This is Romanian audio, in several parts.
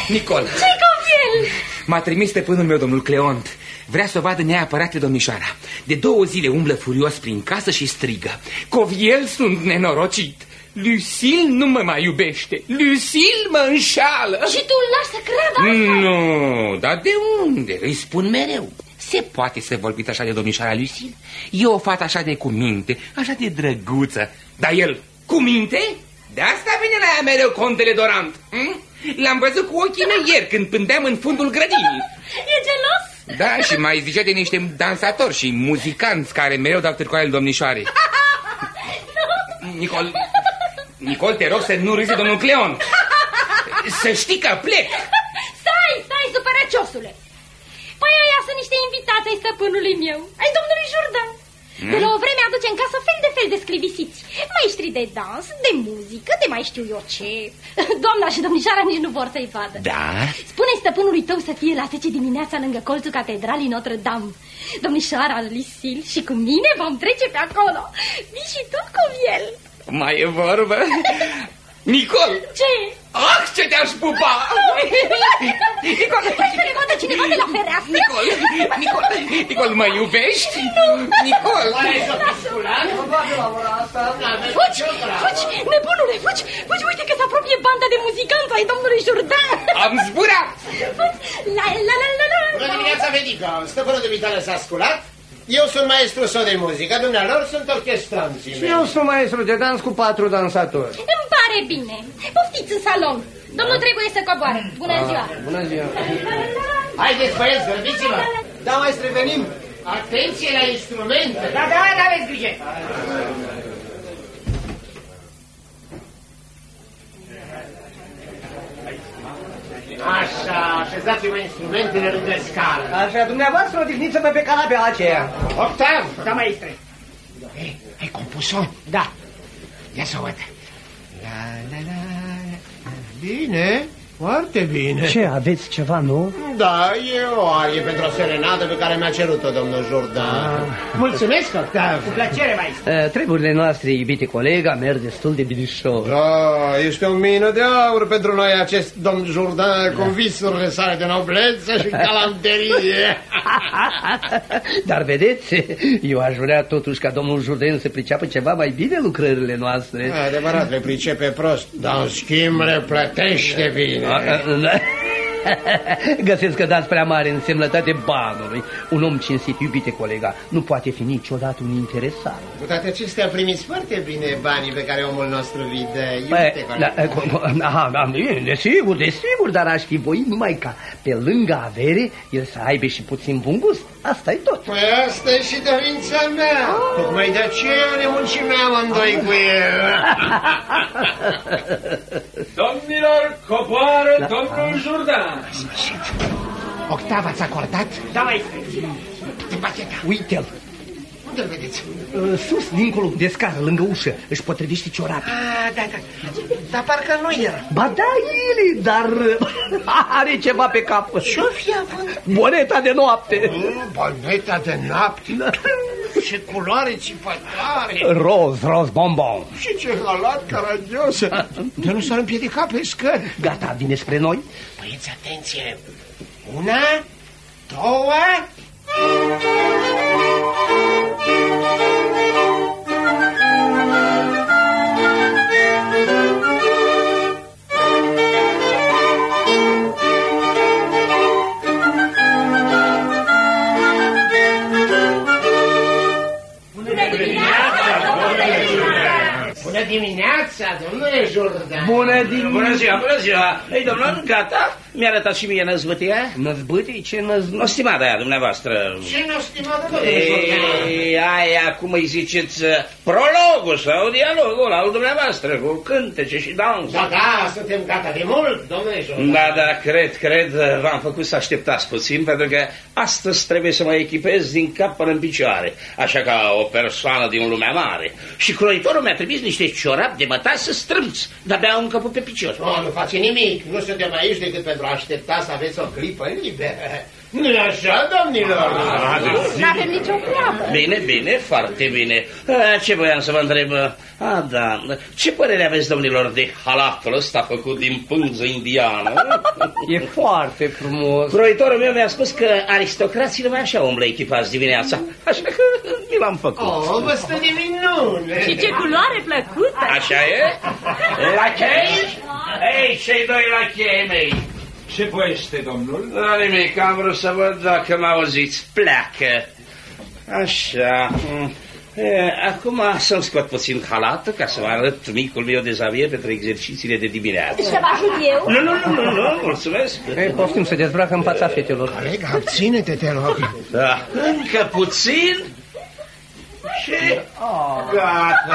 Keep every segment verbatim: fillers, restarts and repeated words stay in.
Nicol. Ce-i Coviel? M-a trimis stăpânul meu, domnul Cleont. Vrea să o vadă neapărat pe domnișoara. De două zile umblă furios prin casă și strigă: Coviel, sunt nenorocit. Lucille nu mă mai iubește. Lucille mă înșală. Și tu îl lași să creadă asta? Nu, dar de unde? Îi spun mereu. Se poate să vorbiți așa de domnișoara Lucille? E o fată așa de cuminte, așa de drăguță. Dar el, cuminte? De asta vine la ea mereu contele Dorant. Hm? L-am văzut cu ochii mei ieri când pândeam în fundul grădinii. E gelos? Da, și mai zicea de niște dansatori și muzicanți care mereu dau târcoale domnișoarei. Nicol, Nicol, te rog să nu râzi, domnul Cleon. Să știi că plec. Stai, stai, supărăciosule. Păi aia sunt niște invitați ai stăpânului meu, ai domnului Jourdan. De la o vreme aduce în casă fel de fel de sclivisiți. Maestri de dans, de muzică, de mai știu eu ce. Doamna și domnișoara nici nu vor să-i vadă. Da? Spune stăpânului tău să fie la zece dimineața lângă colțul catedralii Notre-Dame. Domnișoara Lucille și cu mine vom trece pe acolo. Vii și tu cu el. Mai e vorbă? Nicol! Ce? Ah, ce te-aș pupa! Nicol! Vrei să ne vadă cineva de la fereastră? Nicol! Nicol! Nicol, mă iubești? Nu! Nicol! Fugi! Fugi! Nebunule, fugi! Fugi, uite că se apropie banda de muzicanți ai domnului Jourdan! Am zburat! Fugi! La la la la la! Bună dimineața, Vedica! Stăpânul dumitale s-a sculat. Eu sunt maestru său de muzică, dumnealor sunt orchestranții mei. Și eu sunt maestru de dans cu patru dansatori. Îmi pare bine. Poftiți în salon. Domnul trebuie să coboare. Bună ziua. Bună ziua. Haideți, băieți, grăbiți-vă. Da, maestre, venim. Atenție la instrumente. Da, da, da, aveți grijă. Așa, așezați-vă instrumentele lângă scală. Așa, dumneavoastră odihniți-vă pe canapea aceea. Octav! Da, maestre. Ei, ai compus-o? Da. Ia să văd. La, la, la, la. Bine, foarte bine. Ce, aveți ceva nou? Da, e o arie pentru o serenadă pe care mi-a cerut-o domnul Jourdan. Ah. Mulțumesc, Octav. Cu plăcere, maestre. Uh, treburile noastre, iubite colega, merg destul de binișor. Da, ești o mină de aur pentru noi acest domn Jourdan cu visurile sale de noblețe și galanterie. Dar vedeți, eu aș vrea totuși ca domnul Jourdan să priceapă ceva mai bine lucrările noastre. Adevărat, le pricepe prost, dar în schimb le plătește bine. Găsesc că dați prea mare însemnătate banului. Un om cinstit, iubite colega, nu poate fi niciodată un interesat. Cu toate acestea primiți foarte bine banii pe care omul nostru vi dă, iubite colega. Aha, desigur, desigur, dar aș fi voit numai ca pe lângă avere el să aibă și puțin bun gust. Asta-i tot. Păi asta e și dorința mea. Tocmai de aceea ne muncim amândoi cu el. Domnilor, coboară da. Domnul Jourdan. Octava ați acordat? Da, maestre. Te bacheta. Uite-l. Unde-l vedeți? Uh, sus, dincolo, de scară, lângă ușă. Își potrivește ciorapii. Ah, da, da. Dar parcă nu era. Ba da, el, dar are ceva pe cap. Ce-o fi având? Boneta de noapte. Mm, boneta de noapte? Da. Ce culoare țipătoare. Roz, roz, bonbon. Și ce halat caragios. De nu s-ar împiedica pe scări. Gata, vine spre noi. Băieți, atenție. Una, două... Bună dimineața, domnule Jourdan. Bună dimineața. Bună ziua, bună ziua. Ei, domnul, gata? Mi-a arătat și mie năzbâtia. Năzbâtii? Ce năzbâtii? O stimată aia dumneavoastră. Ce nu stimată, domnule Jourdan? Ei, aia, cum îi ziceți, prologul sau dialogul al dumneavoastră, cu cântece și dans. Da, da, suntem gata de mult, domnule Jourdan. Da, da, cred, cred, v-am făcut să așteptați puțin, pentru că astăzi trebuie să mă echipez din cap până în picioare, așa ca o persoană din lumea mare. Și croitorul mi-a trimis niște ciorapi de sănătate să strâmți, de-abia un căput pe picior. Oh, nu face nimic, nu suntem aici decât pentru a aștepta să aveți o clipă liberă. Nu-i așa, domnilor? Nu avem nicio treabă. Bine, bine, foarte bine. Ce voiam să vă întreb? A, da, ce părere aveți, domnilor, de halatul ăsta făcut din pânză indiană? E foarte frumos. Croitorul meu mi-a spus că aristocrații numai așa umblă echipați dimineața, așa că mi l-am făcut. Oh, vă stă de minune! Și ce culoare plăcută! Așa e? Lachei? Ei, cei doi lachei mei! Ce voiește, domnul? Da, nimic, am vrut să văd dacă m-auziți. Pleacă. Așa. E, acum să-mi scot puțin halatul ca să vă arăt micul meu dezavier pentru exercițiile de dimineață. Să vă ajut eu? Nu, nu, nu, nu, nu, mulțumesc. Ei, poftim să dezbracă în fața fetelor. Coleg, abține-te, te rog. Da. Încă puțin și gata.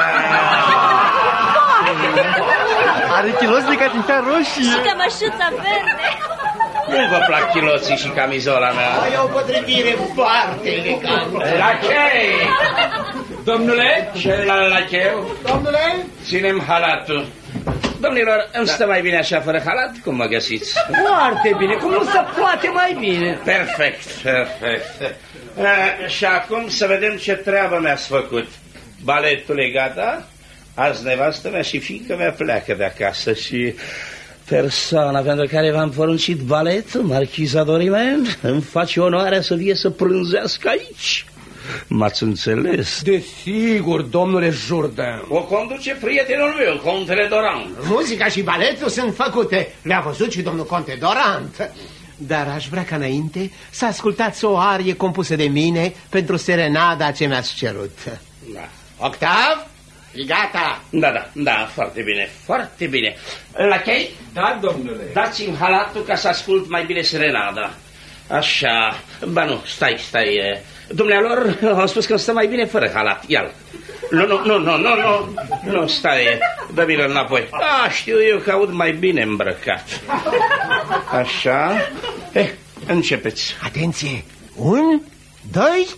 Are chiloți de catifea roșie. Și cămășuța verde. Nu vă plac chiloții și camizola mea? Ai o potrivire foarte elegantă. Lachei! Domnule, celălalt lacheu. Domnule? Ținem halatul. Domnilor, îmi stă mai bine așa fără halat? Cum mă găsiți? Foarte bine, cum nu se poate mai bine. Perfect, perfect. A, și acum să vedem ce treabă mi-ați făcut. Baletul e gata? Azi nevastă mea și fiica mea pleacă de acasă și persoana pentru care v-am poruncit baletul, marchiza Dorimen, îmi face onoarea să vie să prânzească aici. M-ați înțeles? Desigur, domnule Jourdain. O conduce prietenul meu, contele Dorant. Muzica și baletul sunt făcute. Le-a văzut și domnul conte Dorant. Dar aș vrea ca înainte să ascultați o arie compusă de mine pentru serenada ce mi-ați cerut. Da. Octav? E gata? Da, da, da, foarte bine, foarte bine. Lachei? Da, domnule. Dați-mi halatul ca să ascult mai bine serenada. Așa, ba nu, stai, stai. Dumnealor, am spus că îmi stă mai bine fără halat, ia-l. Nu, nu, nu, nu, nu, nu, nu, stai, dă-mi-l înapoi. Ah, știu eu că aud mai bine îmbrăcat. Așa, eh, începeți. Atenție, un, doi...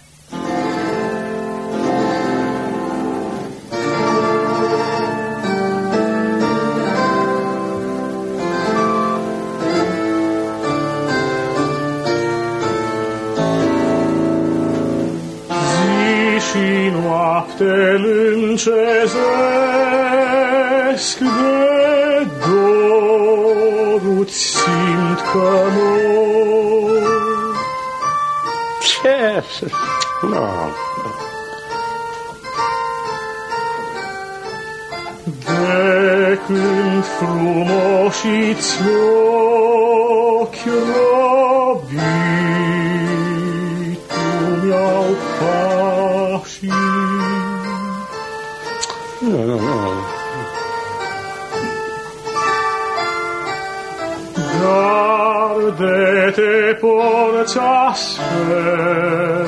Și noapte lâncezesc de dorul-ți simt că mor. Ce? No. De când frumoși-ți ochi robi tu mi-au pașii. Nu, nu, nu. Dar de te porți astfel,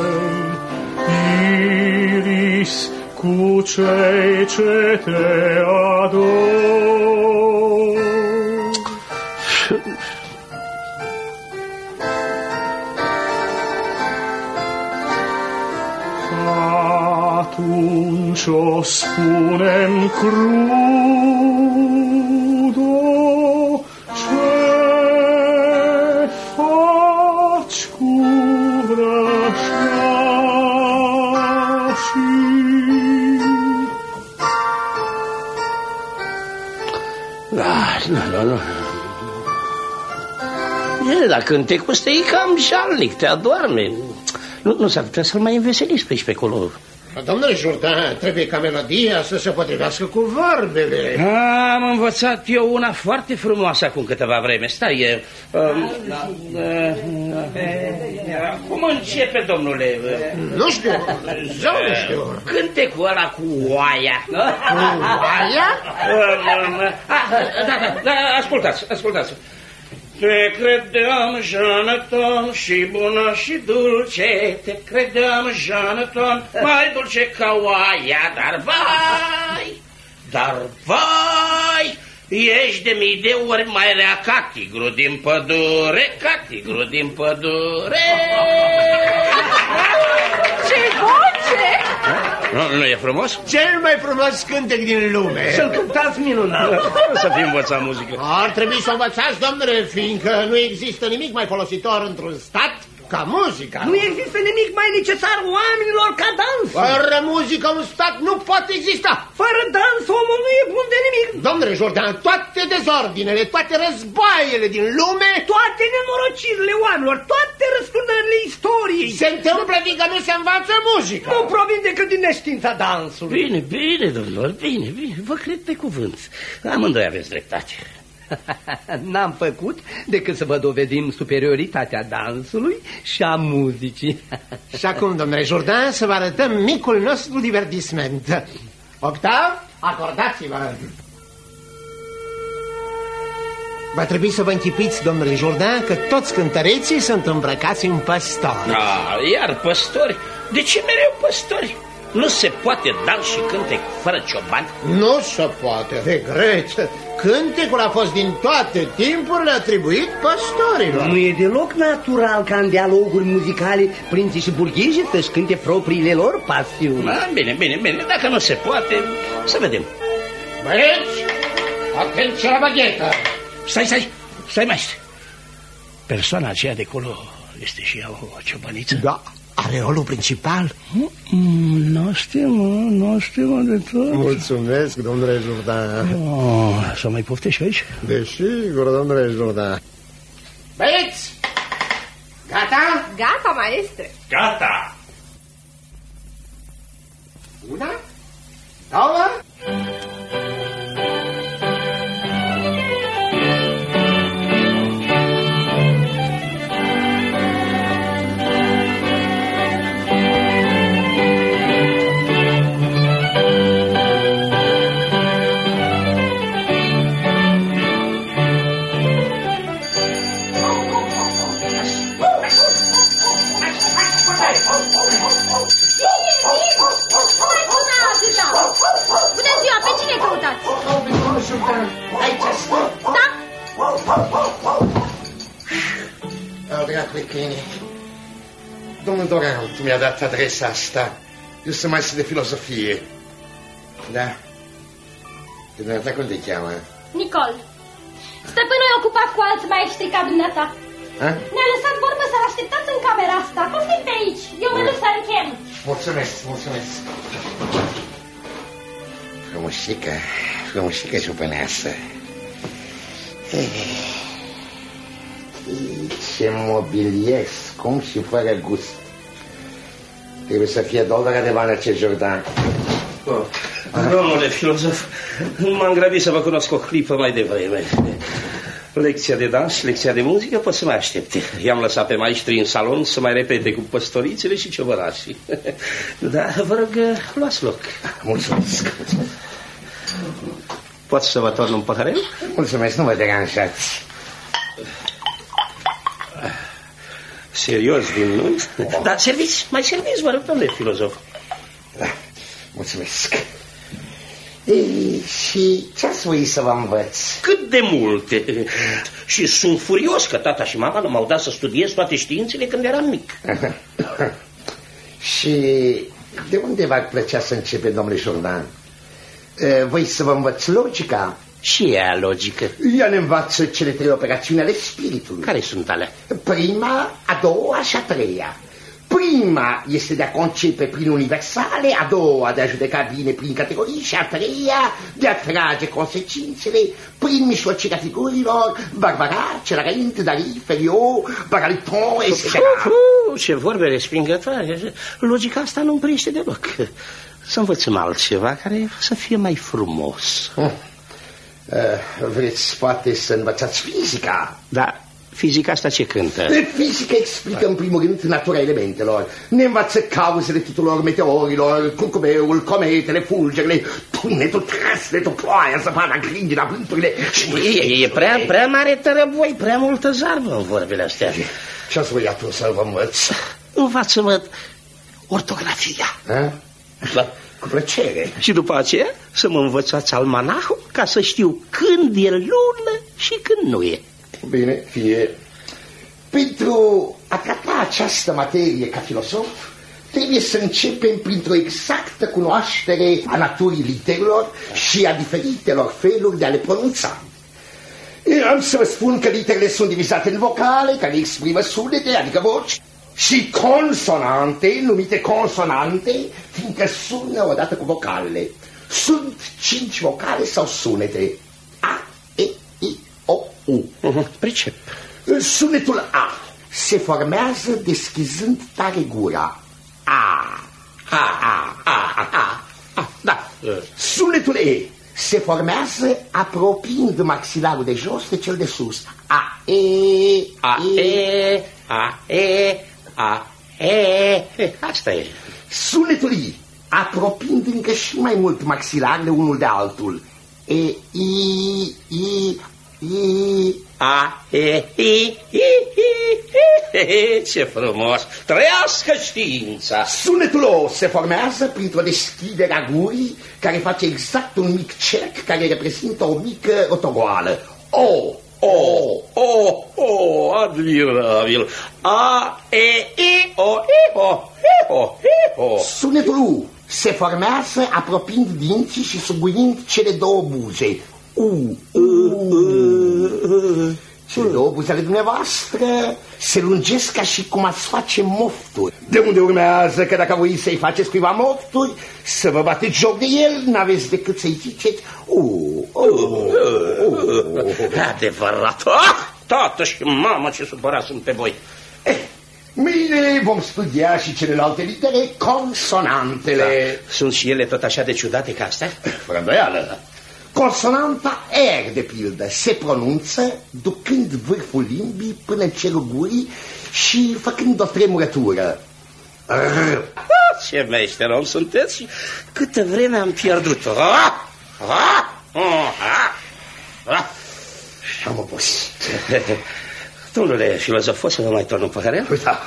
Iris, cu cei ce te ador. Atunci o spunem crudo, ce faci cu vrășmașii? Da, nu, nu, nu. E, la cântecul ăsta e cam jalnic, te adorme. Nu, nu s-ar putea să-l mai înveseliți pe aici, pe acolo. Domnule Jourdain, trebuie ca melodia să se potrivească cu vorbele. Am învățat eu una foarte frumoasă acum câteva vreme. Stai, e... Um, da, uh, uh, cum începe, domnule? Nu știu, zău nu știu. Cântecul ăla cu oaia. Cu oaia? Da, da, da, ascultați, ascultați. Te credeam, Jonathan, și bună și dulce, te credeam, Jonathan, mai dulce ca oaia, dar vai, dar vai, ești de mii de ori mai rea ca tigru din pădure, ca tigru din pădure. Ce voce! Nu, nu e frumos? Cel mai frumos cântec din lume. Să-l cântați minunat. Să fi învățat muzică. Ar trebui să învățați, domnule, fiindcă nu există nimic mai folositor într-un stat ca muzica. Nu există nimic mai necesar oamenilor ca dans. Fără muzică un stat nu poate exista. Fără dans omul nu e bun de nimic. Domnule Jordan, toate dezordinele, toate războaiele din lume, toate nenorocirile oamenilor, toate răsturnările istoriei se întâmplă fiindcă nu se învață muzică. Nu provin decât din neștiința dansului. Bine, bine, domnilor, bine, bine. Vă cred pe cuvânt. Amândoi aveți dreptate. N-am făcut decât să vă dovedim superioritatea dansului și a muzicii. Și acum, domnule Jordan, să vă arătăm micul nostru divertisment. Octav, acordați-vă. Va trebui să vă închipuiți, domnule Jordan, că toți cântăreții sunt îmbrăcați în păstori. Ah, iar păstori? De ce mereu păstori? Nu se poate dans și cântec fără cioban? Nu se poate, regret. Cântecul a fost din toate timpurile atribuit păstorilor. Nu e deloc natural ca în dialoguri muzicale prinții și burghezii să-și cânte propriile lor pasiuni. Ah, bine, bine, bine, dacă nu se poate, să vedem. Băieți, atenție la baghetă. Stai, stai, stai, maestre. Persoana aceea de acolo este și ea o ciobăniță? Da. Are rolul principal? Nu știu, nu știu de tot. Mulțumesc, domnule Jordan. Oh, să mai poftești aici? Desigur, domnule Jordan. Băieți! Gata? Gata, maestre. Gata! Una, două... Bună ziua, pe cine căutați? Aici stă. Da? Al dracului câine. Domnul Dorant mi-a dat adresa asta. Eu sunt maestru de filozofie. Da? De dumneata cum te cheamă? Nicol. Stăpânul e ocupat cu alți maestri ca dumneata. A? Ne-a lăsat vorbă să-l așteptați în camera asta. Poftim pe aici. Eu mă duc să-l chem. Mulțumesc, mulțumesc. Frumușică, frumușică ciupăneasă. Ce mobilier scump și fără gust. Trebuie să fie dolara de bani acest Jordan. Oh. Domnule filozof, m-am grăbit să vă cunosc o clipă mai devreme. Lecția de dans, lecția de muzică pot să mai aștepte. I-am lăsat pe maestri în salon să mai repete cu păstorițele și ciobărașii. Da, vă rog, luați loc. Mulțumesc. Pot să vă torn un păhărel? Mulțumesc, nu mă deranjați. Serios, din nu? Da, serviți, mai serviți, vă rog, domnule filozof. Da, mulțumesc. Ei, și ce-ați voi să vă învăț? Cât de multe. Și sunt furios că tata și mama nu m-au dat să studiez toate științele când eram mic. Și de unde v-ar plăcea să începe, domnule Jordan? Voi să vă învăț logica? Și ea logică. Ea ne învață cele trei operațiuni ale spiritului. Care sunt alea? Prima, a doua și a treia. Prima este de a concepe prin universale, a doua de a judeca bine prin categorii și a treia de a trage consecințele prin mijlocirea figurilor, Barbara, Celaraint, Dari, Feliot, Baraliton, et cetera. Ce vorbe respingătoare. Logica asta nu-mi priește deloc. Să învățăm altceva care să fie mai frumos. Uh, vreți poate să învățați fizica? Da. Fizica asta ce cântă? Fizica explică în primul rând natura elementelor. Ne învață cauzele tuturor meteorilor, curcubeul, cometele, fulgerile, tunetul, trăsnetul, ploaia, zăpada, grindina, vânturile. E, e prea, prea mare tărăboi, prea multă zarvă în vorbele astea. Ce-ați voi atunci să vă învăț? Învață-mă ortografia. A? Da. Cu plăcere. Și după aceea să mă învățați almanahul ca să știu când e lună și când nu e. Bine, fie. Pentru a trata această materie ca filosof, trebuie să începem printr-o exactă cunoaștere a naturii literelor și a diferitelor feluri de a le pronunța. Am să vă spun că literele sunt divizate în vocale, care exprimă sunete, adică voci, și consonante, numite consonante, fiindcă sună odată cu vocalele. Sunt cinci vocale sau sunete. A, E, I, O, U. Uh-huh. Pricep. Sunetul A se formează deschizând tare gura. A, A, A, A, A, A. A. Da. Sunetul E se formează apropiind maxilarul de jos de cel de sus. A, E, A, E, A, E, A, E. Asta e. Sunetul I, apropiind încă și mai mult maxilarele unul de altul. E, I, I, I, A, E, I, I, I. Ce frumos! Trăiască știința! Sunetul O se formează printr-o deschidere a gurii care face exact un mic cerc care reprezintă o mică rotogoală. O, O, O, O, admirabil! A, E, I, O, I, O, I, O, I, O. Sunetul U se formează apropiind dinții și suguind cele două buze. U, U. Cele două buze ale dumneavoastră se lungesc ca și cum ați face mofturi. De unde urmează că dacă voi să-i faceți cuiva mofturi, să vă bateți joc de el, n-aveți decât să-i ziceți U, U, U. Adevărat! Ah, tată și mamă, ce supărat sunt pe voi! Eh, mâine vom studia și celelalte litere, consonantele. Da. Sunt și ele tot așa de ciudate ca astea? Fără îndoială. Consonanta R, de pildă, se pronunță ducând vârful limbii până în cerul gurii și făcând o tremurătură. R. Ce meșter om sunteți și câtă vreme am pierdut-o. Ah! Ah! Ah! Ah! Am obosit. Domnule filozofos, să vă mai torn un păhărel? Da.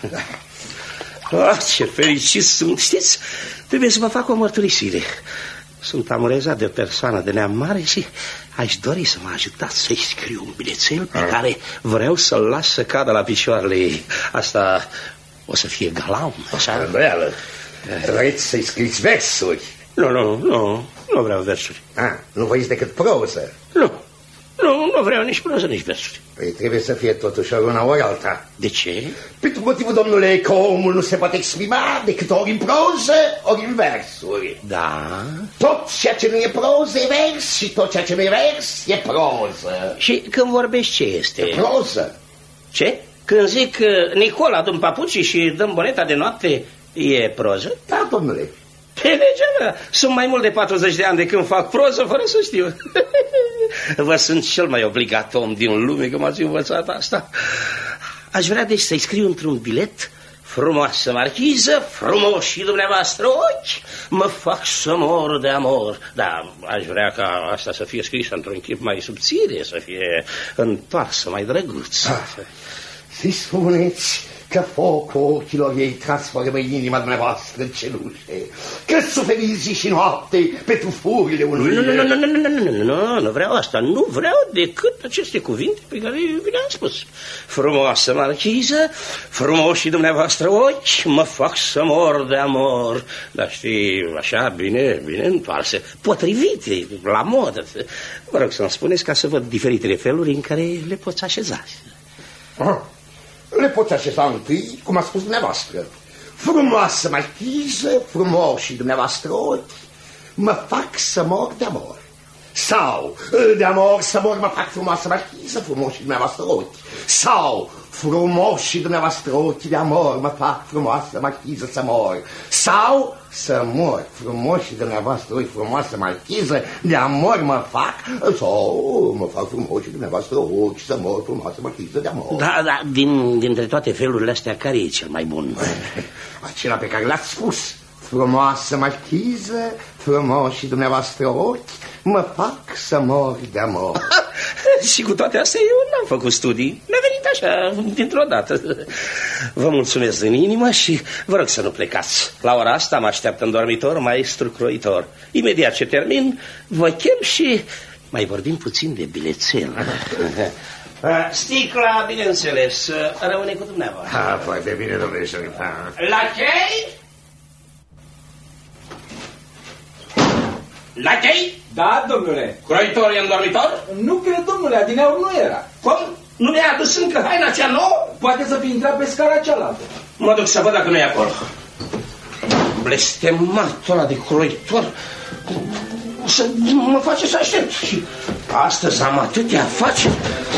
Ah, ce fericit sunt, știți? Trebuie să vă fac o mărturisire. Sunt amurezat de o persoană de neam mare și aș dori să mă ajutați să-i scriu un bilețel pe care vreau să-l las să cadă la picioarele ei. Asta o să fie galant, așa? Îndoială. Vreți să-i scriți versuri? Nu, nu, nu, nu vreau versuri. Ah, nu voiți decât proză? Nu, nu, nu vreau nici proză, nici versuri. Păi trebuie să fie totuși ori una, ori alta. De ce? Pentru motivul, domnule, că omul nu se poate exprima decât ori în proză, ori în versuri. Da? Tot ceea ce nu e proză e vers și tot ceea ce nu e vers e proză. Și când vorbești ce este? E proză. Ce? Când zic uh, Nicola, dăm papucii și dăm boneta de noapte, e proză? Da, domnule. Pe legea mea, sunt mai mult de patruzeci de ani de când fac proză fără să știu. Vă sunt cel mai obligat om din lume că m-ați învățat asta. Aș vrea deci să-i scriu într-un bilet: frumoasă marchiză, frumos și dumneavoastră ochi, mă fac să mor de amor. Da, aș vrea ca asta să fie scrisă într-un chip mai subțire, să fie întoarsă, mai drăguț. Ah, să-i spuneți că focul ochilor ei transformă inima dumneavoastră în cenușe, că suferiți zi și noapte pe tufurile unui... Nu, nu, nu, nu, nu, nu, nu, nu, nu, nu vreau asta, nu vreau decât aceste cuvinte pe care vi le-am spus. Frumoasă marchiză, frumos și dumneavoastră ochi, mă fac să mor de amor. Dar știi, așa, bine, bine întoarse, potrivite, la modă. Vă rog să-mi spuneți ca să văd diferitele feluri în care le poți așeza. Aha. Le poți așeza întâi, cum a spus dumneavoastră. Frumoasă marchiză, frumos și dumneavoastră ochi, mă fac să mor de amor. Sau, de amor să mor, mă fac frumoasă marchiză, frumos și dumneavoastră ochi. Sau, frumos și dumneavoastră ochi, de amor, mă fac frumoasă marchiză să mor. Sau, să mor, frumos și dumneavoastră ochi, frumoasă marchiză, de amor mă fac. Sau, mă fac frumos și dumneavoastră ochi, să mor, frumoasă marchiză, de amor. Da, da, din, dintre toate felurile astea, care e cel mai bun? Acela pe care l-ați spus. Frumoasă marchiză, frumos și dumneavoastră ochi, mă fac să mor de amor. Și cu toate astea eu n-am făcut studii. Mi-a venit așa, dintr-o dată. Vă mulțumesc din inimă și vă rog să nu plecați. La ora asta mă așteaptă în dormitor maestru croitor. Imediat ce termin, vă chem și mai vorbim puțin de bilețel. Sticla, bineînțeles, rămâne cu dumneavoastră. Ah, foarte bine, domnule Jourdan. La chei? La chei? Da, domnule. Croitor e în dormitor? Nu cred, domnule, adineauri nu era. Cum? Nu mi-a adus încă haina cea nouă? Poate să fi intrat pe scara cealaltă. Mă duc să văd dacă nu e acolo. Blestematul ăla de croitor să mă face să aștept. Și astăzi am atâtea afaceri.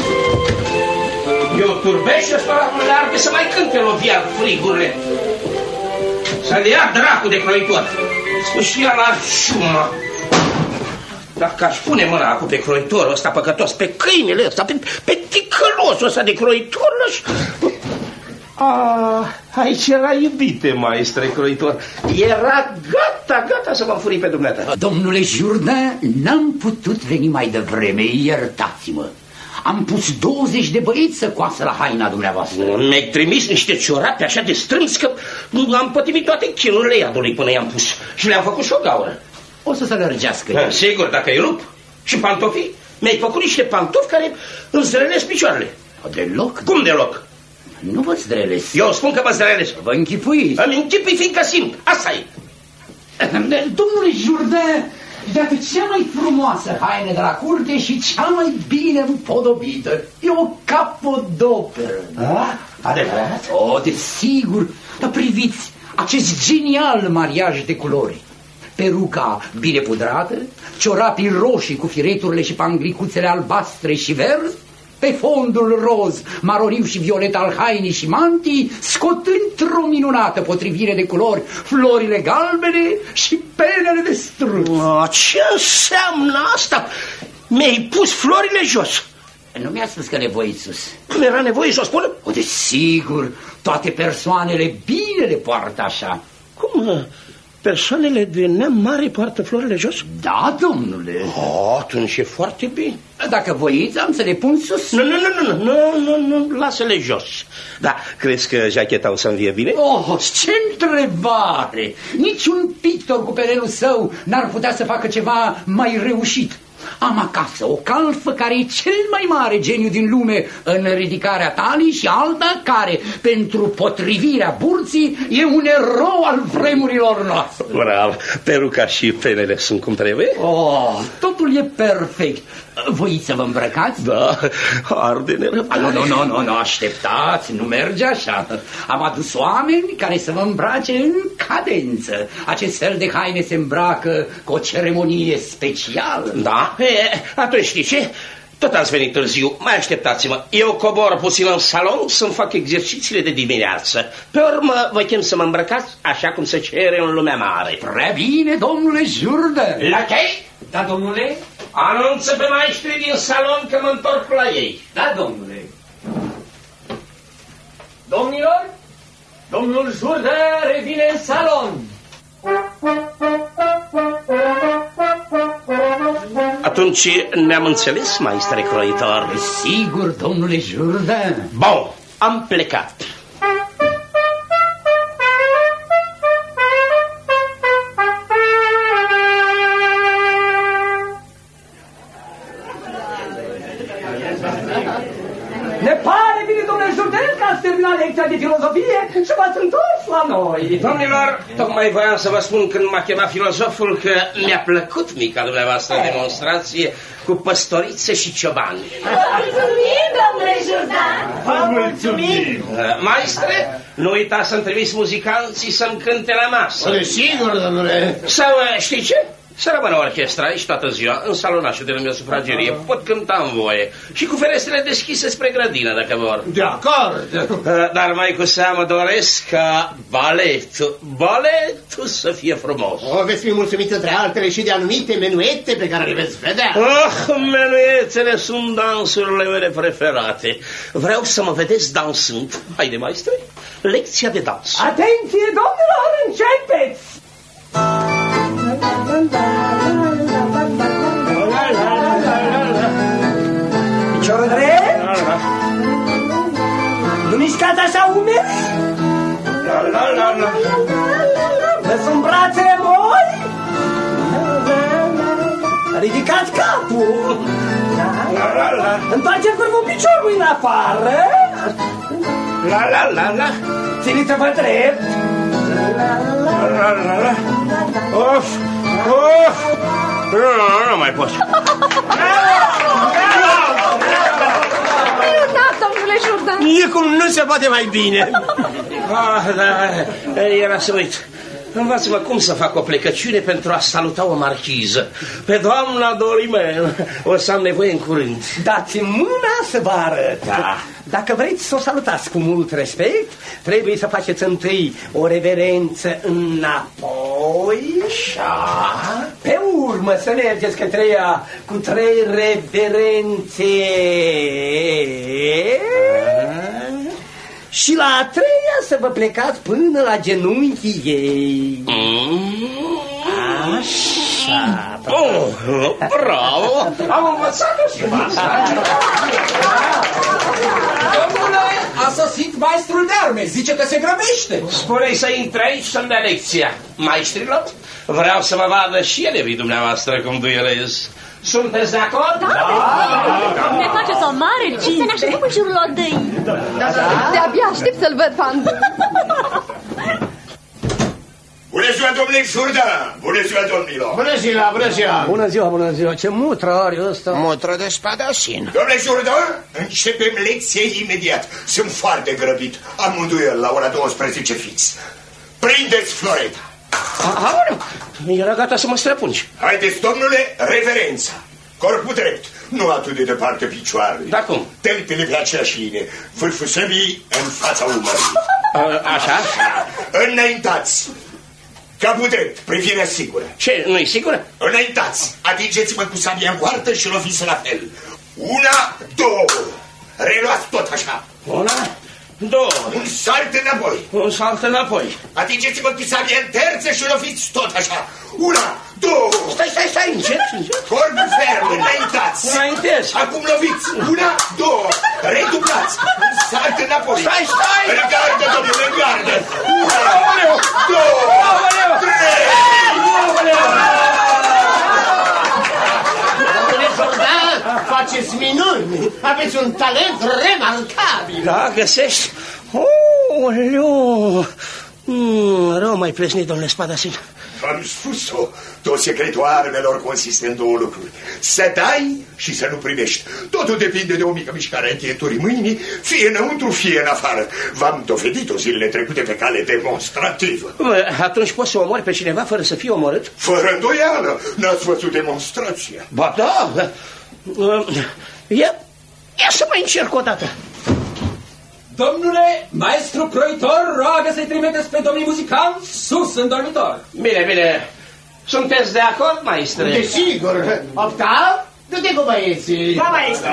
Eu turbești și ăsta mă largă să mai cânte lovia frigurile. Să-l ia dracu de croitor. Și ia la șuma. Dacă aș pune mâna acum pe croitorul ăsta păcătos, pe câinele ăsta, pe, pe ticălosul ăsta de croitor, Ah, aici era iubite, maestre croitor. Era gata, gata să mă furi pe dumneata. Domnule Jourdan, n-am putut veni mai devreme, iertați-mă. Am pus douăzeci de băieți să coasă la haina dumneavoastră. Mi-ai trimis niște ciorape așa de strâns că am pătimit toate chinurile iadului până i-am pus. Și le-am făcut și o gaură. O să se lărgească. Da, sigur, dacă e rup. Și pantofii? Mi-ai făcut niște pantofi care îmi zdrălesc picioarele. Deloc? Cum deloc? Nu vă zdrălesc. Eu spun că mă zdrălesc. Vă închipuiți? Îmi închipui fiindcă simt. Asta e. Domnule Jourdan, iată cea mai frumoasă haină de la curte și cea mai bine împodobită. E o capodoperă. Da? Adevărat? O, desigur. Dar priviți acest genial mariaj de culori. Peruca bine pudrată, ciorapii roșii cu fireturile și panglicuțele albastre și verzi, pe fondul roz, maroriu și violet al hainii și mantii, scot într-o minunată potrivire de culori florile galbene și penele de struț. O, ce înseamnă asta? Mi-ai pus florile jos. Nu mi-a spus că nevoie sus. Cum era nevoie să o spun? O, desigur, toate persoanele bine le poartă așa. Cum? Persoanele de neam mare poartă florile jos? Da, domnule. Oh, atunci e foarte bine. Dacă voiți, am să le pun sus. Nu, nu, nu, nu, nu, nu, nu, lasă-le jos. Da, crezi că jacheta o să-mi vie bine? Oh, ce întrebare! Niciun pictor cu penelul său n-ar putea să facă ceva mai reușit. Am acasă o calfă care e cel mai mare geniu din lume în ridicarea talii și alta care, pentru potrivirea burții, e un erou al vremurilor noastre. Bravo, peruca și penele sunt cum trebuie? Oh, totul e perfect. Voiți să vă îmbrăcați? Da, arde nerăbdare. Nu, nu, nu, nu, nu, așteptați, nu merge așa. Am adus oameni care să vă îmbrace în cadență. Acest fel de haine se îmbracă cu o ceremonie specială. Da? E, atunci știi ce? Tot ați venit târziu, mai așteptați-mă. Eu cobor puțin în salon să-mi fac exercițiile de dimineață. Pe urmă vă chem să mă îmbrăcați așa cum se cere în lumea mare. Prea bine, domnule Jourdan. La chei? Da, domnule? Anunță pe maestrii din salon că mă întorc la ei. Da, domnule. Domnilor, domnul Jourdan revine în salon. Atunci ne-am înțeles, maestre croitor? Sigur, domnule Jourdan. Bun, am plecat. Ne pare bine, domnule Jourdan, că ați terminat lecția de filozofie și v-ați întors la noi. Domnilor, tocmai voiam să vă spun când m-a chemat filozoful că mi-a plăcut mica dumneavoastră demonstrație cu păstorițe și ciobani. Vă mulțumim, domnule Jourdan. Vă mulțumim. Maestre, nu uitați să-mi trimis muzicanții să-mi cânte la masă. Sigur, domnule. Sau știi ce? Să rămână orchestra aici toată ziua, în salonașul de lângă sufragerie. Pot cânta în voie și cu ferestrele deschise spre grădină, dacă vor. De acord. Dar mai cu seamă doresc ca baletul, baletul să fie frumos. O, veți fi mulțumit între altele și de anumite menuete pe care le veți vedea. Oh, menuetele sunt dansurile mele preferate. Vreau să mă vedeți dansând. Haide, maestre, lecția de dans. Atenție, domnilor, începeți! Picioare? Nu mișcați așa umeri? Lăsăm brațele moi? Ridicați capul! Întoarceți vârful piciorului în afară. La, la, la, la. Țineți-vă drept. La, la, la, la. Of, of. Nu, nu mai pot. Minunat, domnule Jourdan. E cum nu se poate mai bine. Ah, da, era să uit. Învață-mă cum să fac o plecăciune pentru a saluta o marchiză. Pe doamna Dorimel o să am nevoie în curând. Dați-mi mâna să vă arăt. Da. Dacă vreți să o salutați cu mult respect, trebuie să faceți întâi o reverență înapoi. Așa. Pe urmă să mergeți către ea cu trei reverențe. Și la a treia să vă plecați până la genunchii ei. Așa. Oh, bravo! Am învățat-o și asta. Domnule, a sosit maestrul de arme. Zice că se grăbește. Spune-i să intre aici să-mi dea lecția. Maestrilor, vreau să mă vadă și elevii dumneavoastră cum duelez. Sunteți de acord? Da, da, da. Ne faceți o mare cinste. Să ne așteptăm în jurul odăi. Da, da, da. De-abia aștept să-l văd, Pandu. Bună ziua, domnule Jourdan! Bună ziua, domnilor! Bună ziua, bună ziua! Bună ziua, bună ziua! Ce mutră are ăsta? Mutră de spadasin. Domnule Jourdan, începem lecția imediat. Sunt foarte grăbit. Am un duel la ora douăsprezece fix. Prindeți floreta! Aoleu, era gata să mă străpungi. Haideți, domnule, reverența. Corpul drept, nu atât de departe picioarele. Da cum? Tălpile pe aceeași linie, vârful săbii în fața umărului. Așa? Înaintați. Capul drept, privirea sigură. Ce, nu-i sigură? Înaintați, atingeți-mă cu sabia în poartă și loviți la fel. Una, două. Reluați tot așa. Una, două. Un salt înapoi. Un salt înapoi. Atingeți-mă cu sabia în terță și loviți tot așa. Una, două. Stai, stai, stai, încet, încet. Corpul ferm, înaintați. Înaintez. Acum loviți. Una, două. Redublați. Un salt înapoi. Stai, stai. În gardă, domnule, în gardă. Una, două, trei. Domnule Jourdan, faceți minuni. Aveți un talent remarcabil. Da, găsești? Oh, leu. Mm, rău mai plesnit, domnule Spadasin. V-am spus-o, tot secretul armelor consistă în două lucruri. Să dai și să nu primești. Totul depinde de o mică mișcare a încheieturii mâinii, fie înăuntru, fie în afară. V-am dovedit-o zilele trecute pe cale demonstrativă. Bă, atunci poți să omori pe cineva fără să fie omorât? Fără îndoială, n-ați văzut demonstrația. Ba da, ia, ia să mai încerc o dată. Domnule, maestru croitor, roagă să-i trimiteți pe domnii muzicanți sus în dormitor. Bine, bine. Sunteți de acord, maestre? Desigur. Octav, du-te cu băieții. Da, maestre.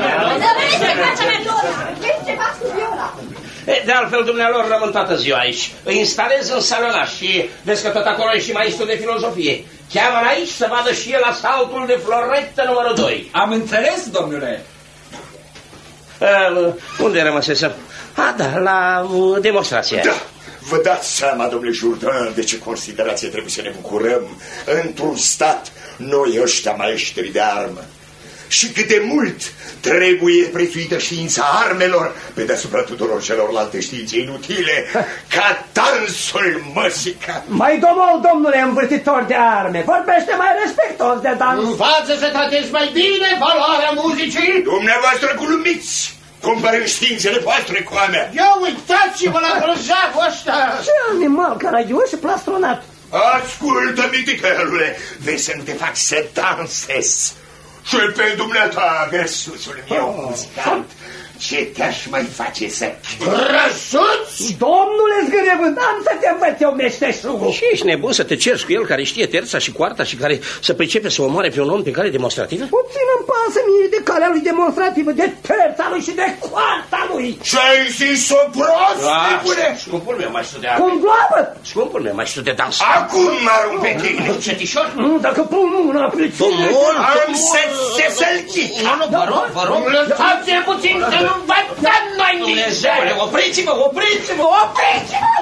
De altfel, dumnealor, rămân toată ziua aici. Îi instalez în salonaș și vezi că tot acolo e și maestru de filozofie. Cheamă aici să vadă și el asaltul de floretă numărul doi. Am înțeles, domnule. Uh, unde rămăsesem? A, da, la uh, demonstrație. Da, vă dați seama, domnule Jourdan, de ce considerație trebuie să ne bucurăm într-un stat, noi ăștia maestri de armă. Și cât de mult trebuie prețuită știința armelor pe deasupra tuturor celorlalte științe inutile, ca dansul măsica. Mai domol, domnule învârtitor de arme, vorbește mai respectos de dans. Învață să tratezi mai bine valoarea muzicii. Dumneavoastră glumiți, comparând științele voastre cu a mea. Eu uitați-vă la grozavul ăsta. Ce animal caragios și plastronat. Ascultă, miticălule, vezi să nu te fac să dansezi. Și pe dumneata, grăsuțul meu muzicant, ce te-aș mai face să... Grăsuț? Domnule zgârevânt, am să te învăț eu meșteșugul. Și ești nebun să te ceri cu el care știe terța și quarta și care să pricepe să omoare pe un om pe cale demonstrativă? Puțin îmi pasă mie de calea lui demonstrativă, de terța lui și de quarta lui. Ce-ai zis-o prost, nebune? Scumpul meu, maestru de arme. Cum gloabă? Scumpul meu, maestru de dans. Acum mă arunc pe tine. Cetișor? Nu, dacă pun mâna pe tine... Am să se sălchic. Vă rog, vă rog. Lăsați-ne puțin să nu învățăm noi nici. Dumnezeule, opriți-vă, opriți-vă,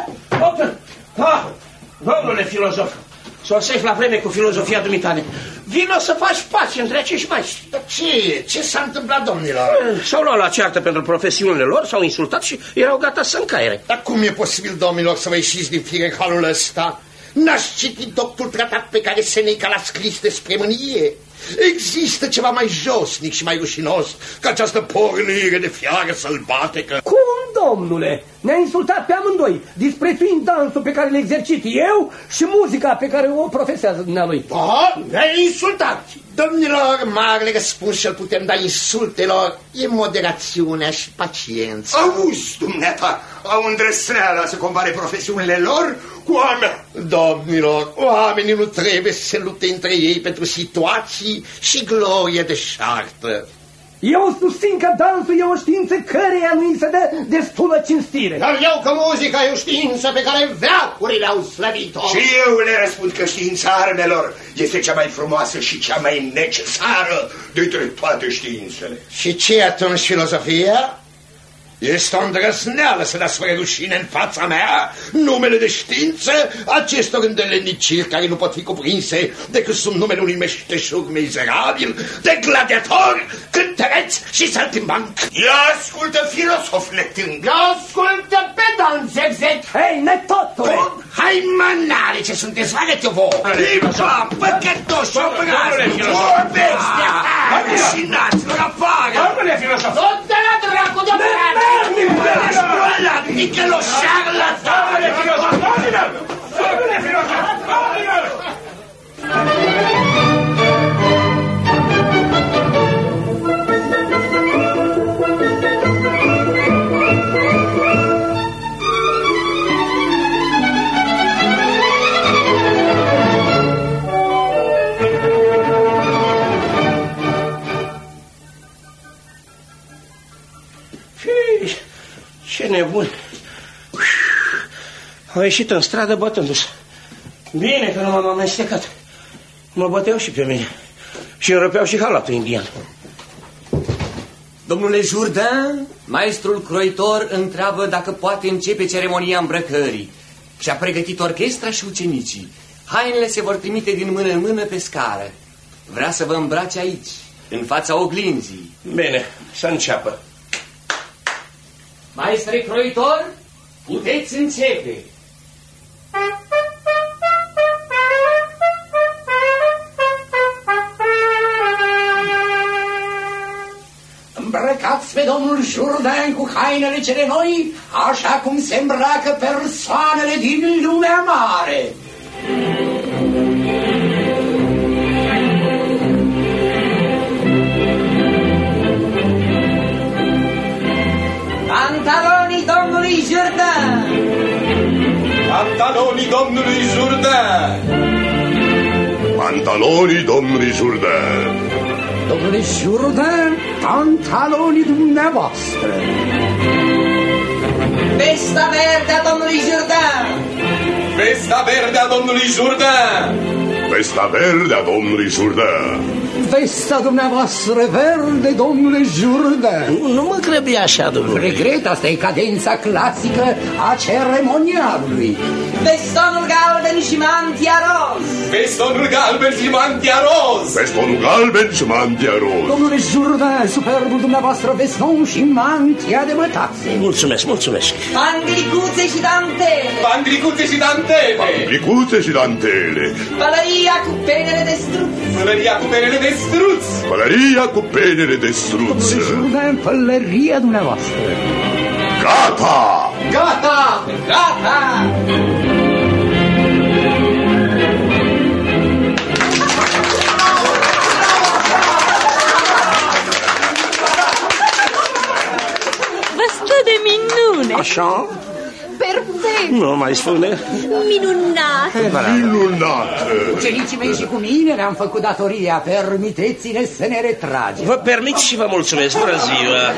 opriți-vă! Ah, domnule filozof, sosești la vreme cu filozofia dumitale. Vino să faci pace între acești maestri. Dar ce? Ce s-a întâmplat, domnilor? S-au luat la ceartă pentru profesiunile lor, s-au insultat și erau gata să încaiere. Dar cum e posibil, domnilor, să vă ieșiți din fire în halul ăsta? N-ați citit doctul tratat pe care Seneca l-a scris despre mânie? Există ceva mai josnic și mai rușinos ca această pornire de fiară sălbatecă? Cum, domnule? Ne-a insultat pe amândoi, disprețuind dansul pe care îl exercit eu și muzica pe care o profesează dumnealui. Da, ne-ai insultat! Domnilor, marele răspuns ce-l putem da insultelor e moderațiunea și paciența. Auzi, dumneata, au îndrăsneala să compare profesiunile lor cu a mea. Domnilor, oamenii nu trebuie să se lupte între ei pentru situații și glorie de șartă. Eu susțin că dansul e o știință căreia nu-i se dă destulă cinstire. Dar eu că muzica e o știință pe care veacurile au slăvit-o. Și eu le răspund că știința armelor este cea mai frumoasă și cea mai necesară dintre toate științele. Și ce atunci filozofia? Este o îndrăzneală să dați spre rușine în fața mea numele de știință acestor îndeleniciri care nu pot fi cuprinse decât sub numele unui meșteșug mizerabil de gladiator, cântăreț și saltimbanc. Ia ascultă, filosof netâng! Ia ascultă, pedant zevzet! Hei, netotule! Bun, hai mănare ce sunteți, arăt-o vouă! Limba, păcătoși, obraznici, vorbeți de afară, rușinați-vă afară! Domnule filosof! Du-te la dracu de afară! Ăla, nicăloșar la Domnule filosof! Domnule filosof! Ce nebun! Au ieșit în stradă bătându-se. Bine că nu m-am amestecat. Mă băteau și pe mine. Și îmi răpeau și halatul indian. Domnule Jourdain, maestrul croitor întreabă dacă poate începe ceremonia îmbrăcării. Și-a pregătit orchestra și ucenicii. Hainele se vor trimite din mână în mână pe scară. Vrea să vă îmbrace aici, în fața oglinzii. Bine, să înceapă. Maestre croitor, puteți începe. Îmbrăcați pe domnul Jourdain cu hainele cele noi, așa cum se îmbracă persoanele din lumea mare. Pantalonii domnului Jourdain! Pantalonii domnului Jourdain! Pantalonii domnului Jourdain! Domnule Jourdain, pantalonii dumneavoastră! Vesta verde a domnului Jourdain! Vesta verde a domnului Jourdain! Vesta verde a domnului Jourdain! Vesta dumneavoastră verde, domnule Jourdain. Nu, nu mă grăbi așa, domnule. Regret, asta e cadența clasică a ceremonialului. Vestonul galben și mantia roz. Vestonul galben și mantia roz. Vestonul galben și mantia roz. Domnule Jourdain, superbul dumneavoastră veston și mantia de mătațe. Mulțumesc, mulțumesc. Panglicuțe și dantele. Panglicuțe și dantele. Panglicuțe și dantele. Pălăria cu penele de struț. Pălăria cu penele de struț. Pălăria cu penele de struț. Domnule Jourdain, pălăria dumneavoastră. Gata! Gata! Gata! Vă stă de minune! Așa? Perfect! Nu mai spune. Minunat! Minunat! Ucenicii mei și cu mine ne-am făcut datoria. Permiteți-ne să ne retragem. Vă permit și vă mulțumesc. Bună ziua!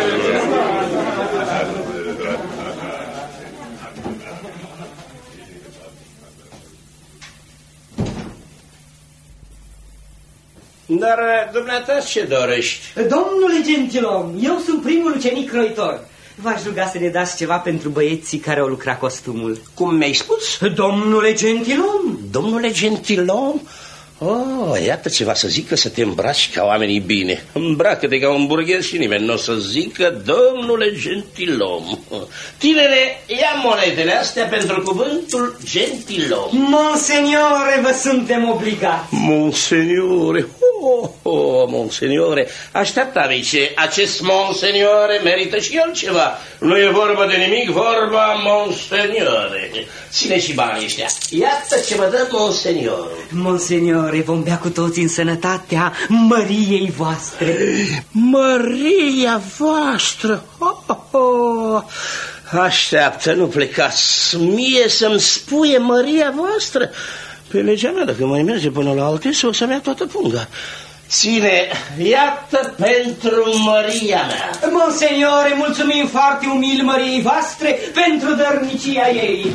Dar dumneata ce dorești? Domnule gentilom, eu sunt primul ucenic croitor. V-aș ruga să ne dați ceva pentru băieții care au lucrat costumul. Cum mi-ai spus? Domnule gentilom. Domnule gentilom? Oh, iată ceva să zică să te îmbraci ca oamenii bine. Îmbracă-te ca un burghez și nimeni nu o să zică, domnule gentilom. Tinere, ia monedele astea pentru cuvântul gentilom. Monseniore, vă suntem obligați. Monseniore, oh, oh, monseniore. Așteaptă, amice, acest monseniore merită și el ceva. Nu e vorba de nimic, vorba monseniore. Ține și banii ăștia. Iată ce vă dă monseniorul. Monseniore, vom bea cu toți în sănătatea măriei voastre. Măria voastră? Oh, oh, oh. Așteaptă, nu plecați. Mie să-mi spuie măria voastră. Pe legea mea, dacă mai merge până la alte, o să-mi ia toată punga. Ține, iată pentru măria mea. Monseniore, mulțumim foarte umil măriei voastre pentru dărnicia ei.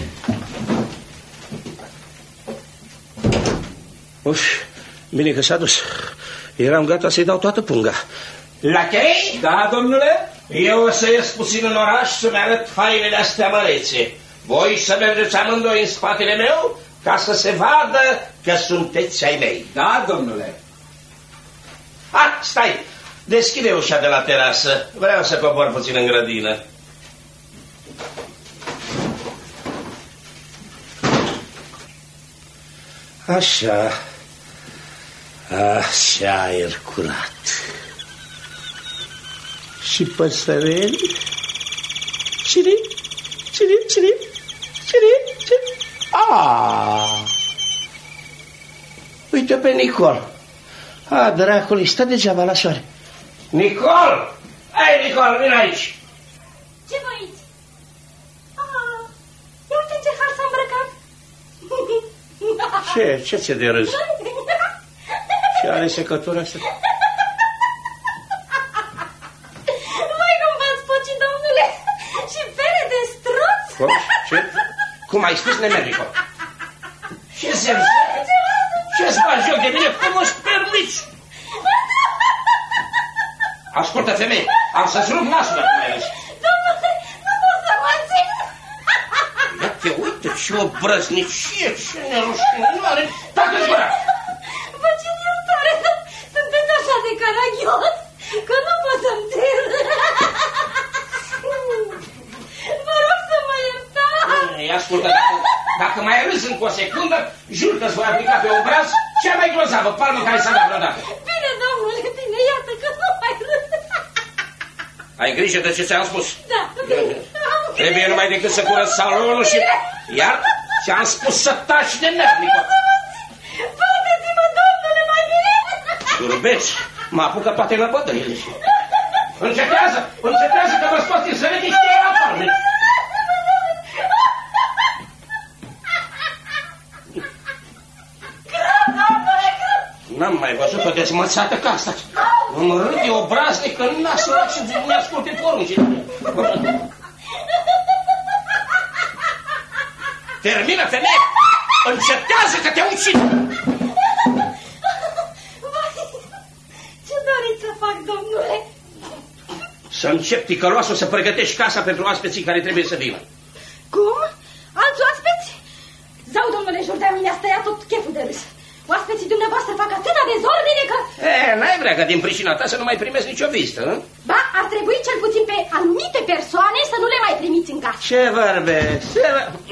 Uf, bine că s-a dus. Eram gata să-i dau toată punga. Lachei? Da, domnule? Eu o să ies puțin în oraș să-mi arăt hainele astea mărețe. Voi să mergeți amândoi în spatele meu ca să se vadă că sunteți ai mei. Da, domnule. Ah, stai! Deschide ușa de la terasă. Vreau să cobor puțin în grădină. Așa. Așa, aer curat. Și păsăreli? Cine? Cine? Cine? Cine? Cine? Ah! Uite pe Nicol. A, dracului, stă degeaba la soare. Nicol! Hai, Nicol, vin aici. Ce voiți? Ah, ia uite ce har s-a îmbrăcat. Ce? Ce ți-e de râs? Și are secătura asta? Voi nu v-ați pocit, domnule? Și pere de struț? Cum? Ce? Cum ai spus, nemernico? Ce se Ce-ți bagi joc de mine? Cum îți permiți? Ascultă, femeie, am să-ți rup nasul dacă mai ales. Domnule, nu pot să mă țin. Ia te uite ce obrăznicie, ce nerușinare. Tacă-ți gura! Vă cer iertare, sunteți așa de caragios că nu pot să-mi țin. Vă rog să mă iertați. Ei, ascultă, dacă, dacă mai râzi încă o secundă, jur că-ți voi aplica pe obraz cea mai grozavă palmă care s-a dat vreodată. Bine, domnule, bine, iată că nu mai râd. Ai grijă de ce ți-am spus. Da, bine. Trebuie numai decât să curăț salonul și... Iar ți-am spus să taci de nervico. Băteți-mă, domnule, mai bine. Turbeți, mă apucă toate năbădăile. Încetează, încetează că vă scoți să liniște la palme. N-am mai văzut o dezmățată ca asta. Îmi râde obraznic în nasul ăla și nu asculte poruncii. Termină, femeie! Încetează că te ucid! Ce doriți să fac, domnule? Să încep ticăloasul să pregătești casa pentru oaspeții care trebuie să vină. Cum? Alți oaspeți? Zau, domnule Jourdan, mi-a stăiat tot cheful de râs. Oaspeții dumneavoastră fac atâta dezordine că... E, n-ai vrea ca din pricina ta să nu mai primesc nicio vizită, nu? Ba, ar trebui cel puțin pe anumite persoane să nu le mai primiți în casă. Ce vorbe? Ce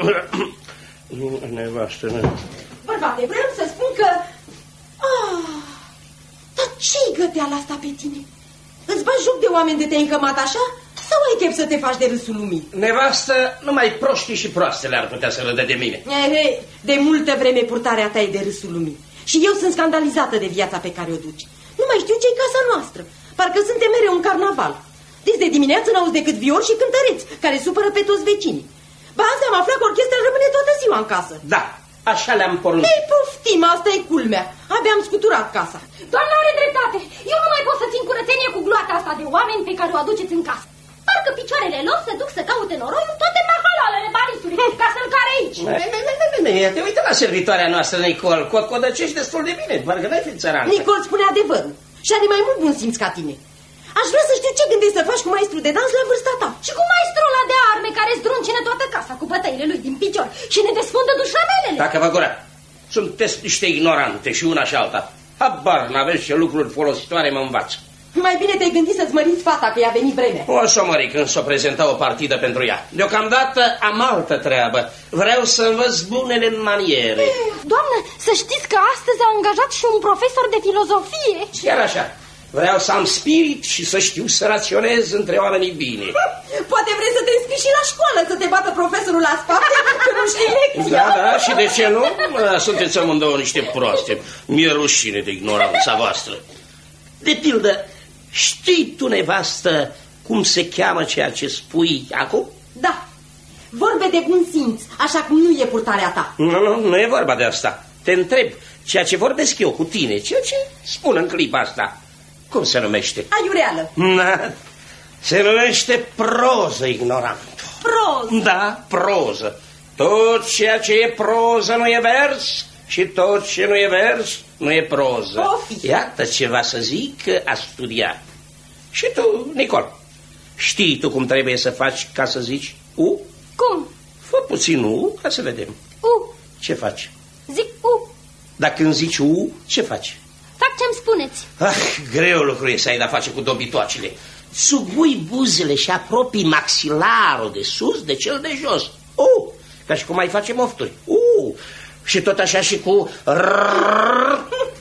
nevastă, nu? Bărbate, vreau să spun că... Ah, dar ce-i găteala asta pe tine? Îți bagi joc de oameni de te-ai încămat așa? Sau ai chef să te faci de râsul lumii? Nevastă, numai proștii și proastele ar putea să râdă de mine. He, he, de multă vreme purtarea ta e de râsul lumii. Și eu sunt scandalizată de viața pe care o duci. Nu mai știu ce-i casa noastră. Parcă suntem mereu un carnaval. Deci de dimineață n-auzi decât viori și cântăreți, care supără pe toți vecinii. Ba, azi am aflat că orchestra rămâne toată ziua în casă. Da, așa le-am poruncit. Ei, poftim, asta e culmea. Abia am scuturat casa. Doamna are dreptate. Eu nu mai pot să țin curățenie cu gloata asta de oameni pe care o aduceți în casă. Parcă picioarele lor se duc să caute noroi în toate mahalalele Parisului, ca să-l care aici. Te uite la servitoarea noastră, Nicol, codăcești destul de bine, parcă n-ai fi țărancă. Nicol spune adevărul și are mai mult bun simț ca tine. Aș vrea să știu ce gândești să faci cu maestru de dans la vârsta ta. Și cu maestrul ăla de arme care zdruncină toată casa cu bătăile lui din picior și ne desfundă dușramelele. Dacă vă gura. Sunteți niște ignorante și una și alta. Habar n-aveți ce lucruri folositoare mă învață. Mai bine te-ai gândit să-ți măriți fata, că i-a venit vremea. O să mări când s-o prezenta o partidă pentru ea. Deocamdată am altă treabă. Vreau să învăț bunele maniere. Doamnă, să știți că astăzi au angajat și un profesor de filozofie. Chiar așa. Vreau să am spirit și să știu să raționez între oamenii bine. Poate vrei să te înscrii și la școală, să te bată profesorul la spate, că nu știi lecția. Da, da, și de ce nu? Sunteți amândouă niște proaste. Mi-e rușine de ignoranța voastră. De pildă, știi tu, nevastă, cum se cheamă ceea ce spui acum? Da, vorbe de bun simț, așa cum nu e purtarea ta. Nu, nu, nu e vorba de asta. Te întreb, ceea ce vorbesc eu cu tine, ceea ce spun în clipa asta, cum se numește? Aiureală. Na, se numește proză, ignorant. Proză? Da, proză. Tot ceea ce e proză nu e vers și tot ce nu e vers nu e proză. Ofi. Iată ceva să zic a studiat. Și tu, Nicol, știi tu cum trebuie să faci ca să zici U? Cum? Fă puțin U ca să vedem. U. Ce faci? Zic U. Dar când zici U, ce faci? Fac ce-mi spuneți. Ah, greu lucru e să ai de-a face cu dobitoacele. Sugui buzele și apropii maxilarul de sus de cel de jos. U, ca și cum ai face mofturi. U, și tot așa și cu r,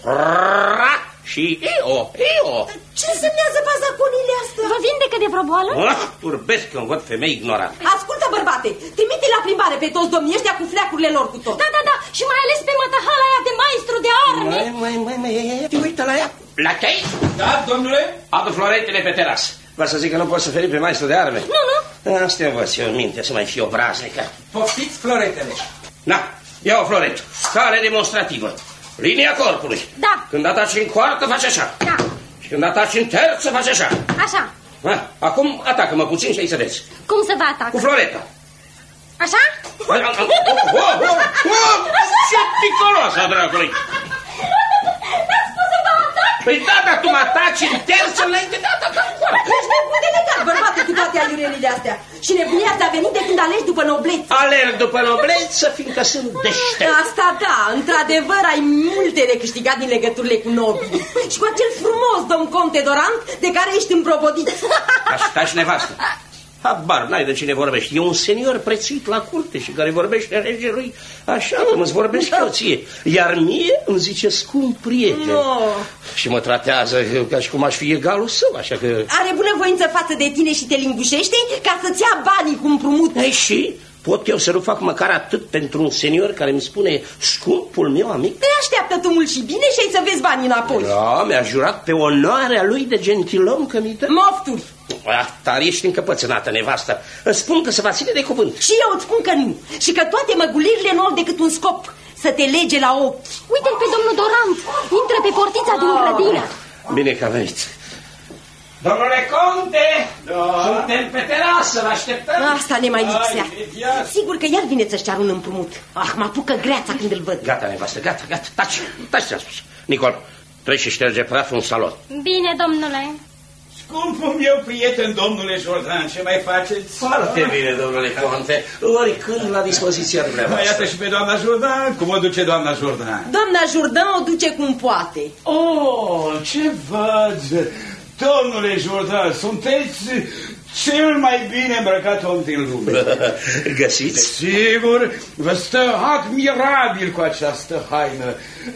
r, și e-o, e-o. Ce semnează bazaconile astea? Vă vindecă de vreo boală? Ah, turbesc când văd femei ignorante. Ascultă, bărbate, trimite la plimbare pe toți domnii ăștia cu fleacurile lor cu tot. Da, da, da, și mai ales pe mătăhala aia de maestru de arme. Mai, mai, mai, mai, te uită la ea. La tei? Da, domnule? Adu floretele pe terasă. Vă să zic că nu poți să feri pe maestru de arme. Nu, nu. Asta învăț eu în minte, să mai fie obraznică. Poftiți floretele. Da, ia o floretă. Care demonstrativă. Linia corpului. Da. Când ataci în coartă, faci așa. Da. Și când ataci în terță, faci așa. Așa. Ha? Acum atacă-mă puțin și ai să vezi. Cum să vă atac? Cu floreta. Așa? Oh, oh, oh, ce picoloasă, dragului. N-ați spus să vă atac? Păi da, dar tu mă ataci în terță înainte de ataca în coartă. Ești nebun de necat, bărbate, cu toate aiurelile astea. Și nebunia ți-a venit de când alegi după noblețe. Alerg după nobleță, fiindcă sunt deștept. Asta da, într-adevăr ai multe de câștigat din legăturile cu nobili. Și cu acel frumos domn conte Dorant de care ești împrobodit. Așa și nevastă. Habar n-ai de cine vorbești. E un senior prețuit la curte și care vorbește regelui așa cum îți vorbesc eu ție. Iar mie îmi zice scump prieten. No. Și mă tratează ca și cum aș fi egalul său, așa că... Are bunăvoință față de tine și te lingușește ca să-ți ia banii cu împrumut. Ei, și pot eu să nu fac măcar atât pentru un senior care îmi spune scumpul meu amic? Te așteaptă tu mult și bine și ai să vezi banii înapoi. Da, mi-a jurat pe onoarea lui de gentilom că mi dă mofturi. Ah, dar ești încăpățânată, nevastă. Îți spun că se va ține de cuvânt. Și eu îți spun că nu. Și că toate măgulirile nu au decât un scop. Să te lege la ochi. Uite-l pe domnul Dorant. Intră pe portița din grădină. Bine că a venit. Domnule conte, da. Suntem pe terasă, vă așteptăm. Asta ne mai lipsea. Sigur că iar vine să-și ceară un împrumut. Ah, mă apucă greața când îl văd. Gata, nevastă, gata, gata, taci, taci, ți-am spus. Nicol, treci și șterge praful în salon. Bine, domnule. Scumpul meu prieten, domnule Jordan, ce mai faceți? Foarte bine, domnule conte. Oricând la dispoziția dumneavoastră. Iată și pe doamna Jordan. Cum o duce doamna Jordan? Doamna Jordan o duce cum poate. Oh, ce văd! Domnule Jordan, sunteți cel mai bine îmbrăcat om din lume. Găsiți? Sigur, vă stă admirabil cu această haină.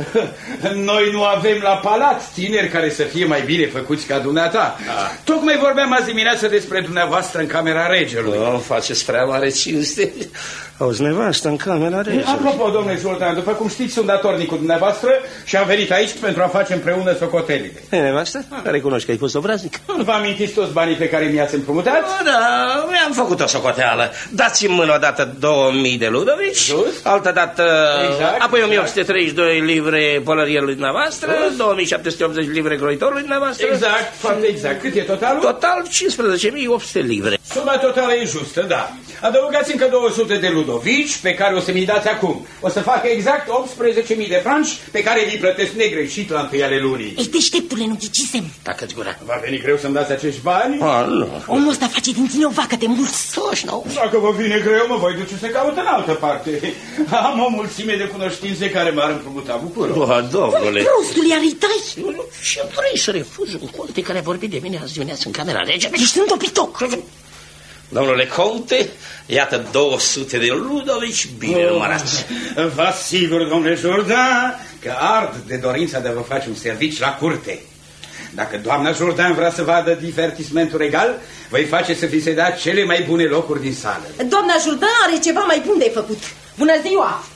Noi nu avem la palat tineri care să fie mai bine făcuți ca dumneata. Da. Tocmai vorbeam azi dimineață despre dumneavoastră în camera regelui. Nu, faceți prea mare cinste. Auzi, nevastă, în camera regelui. Apropo, domnule Jordan, după cum știți, sunt datornic cu dumneavoastră și am venit aici pentru a face împreună socotelile. E, nevastă? Recunoști că ai fost obraznic? Vă amintiți toți banii pe care mi-ați împrumutat? Da, da, mi-am făcut o socoteală. Dați-mi mână odată două mii de ludovici, altă dată, exact, apoi o mie opt sute treizeci și doi livre pălărierului dumneavoastră, două mii șapte sute optzeci livre croitorului dumneavoastră. Exact, foarte exact. Cât e totalul? Total cincisprezece mii opt sute livre. Suma totală e justă, da. Adăugați încă două sute de ludovici pe care o să mi dați acum. O să facă exact optsprezece mii de franci pe care vi plătesc negreșit la întâi ale lunii. Ei, deșteptule, nu ghicisem. Tacă-ți gura. Va veni greu să-mi dați acești bani? Ah, nu. Omul ăsta face din tine o vacă de mulți. Toși, nu? Dacă vă vine greu, mă voi duce să caut în altă parte. Am o mulțime de cunoștințe care m-ar împrumuta bucuros. O, domnule. Prostul, iar îi tai. Și vrei să refuzi un conte care a vorbit de mine azi dimineață în camera regelui? Ești un topitoc. Domnule conte, iată două sute de ludovici bine numărați. Vă asigur, domnule Jourdan, că ard de dorința de a vă face un serviciu la curte. Dacă doamna Jourdan vrea să vadă divertismentul regal, voi face să vi se dea cele mai bune locuri din sală. Doamna Jourdan are ceva mai bun de făcut. Bună ziua!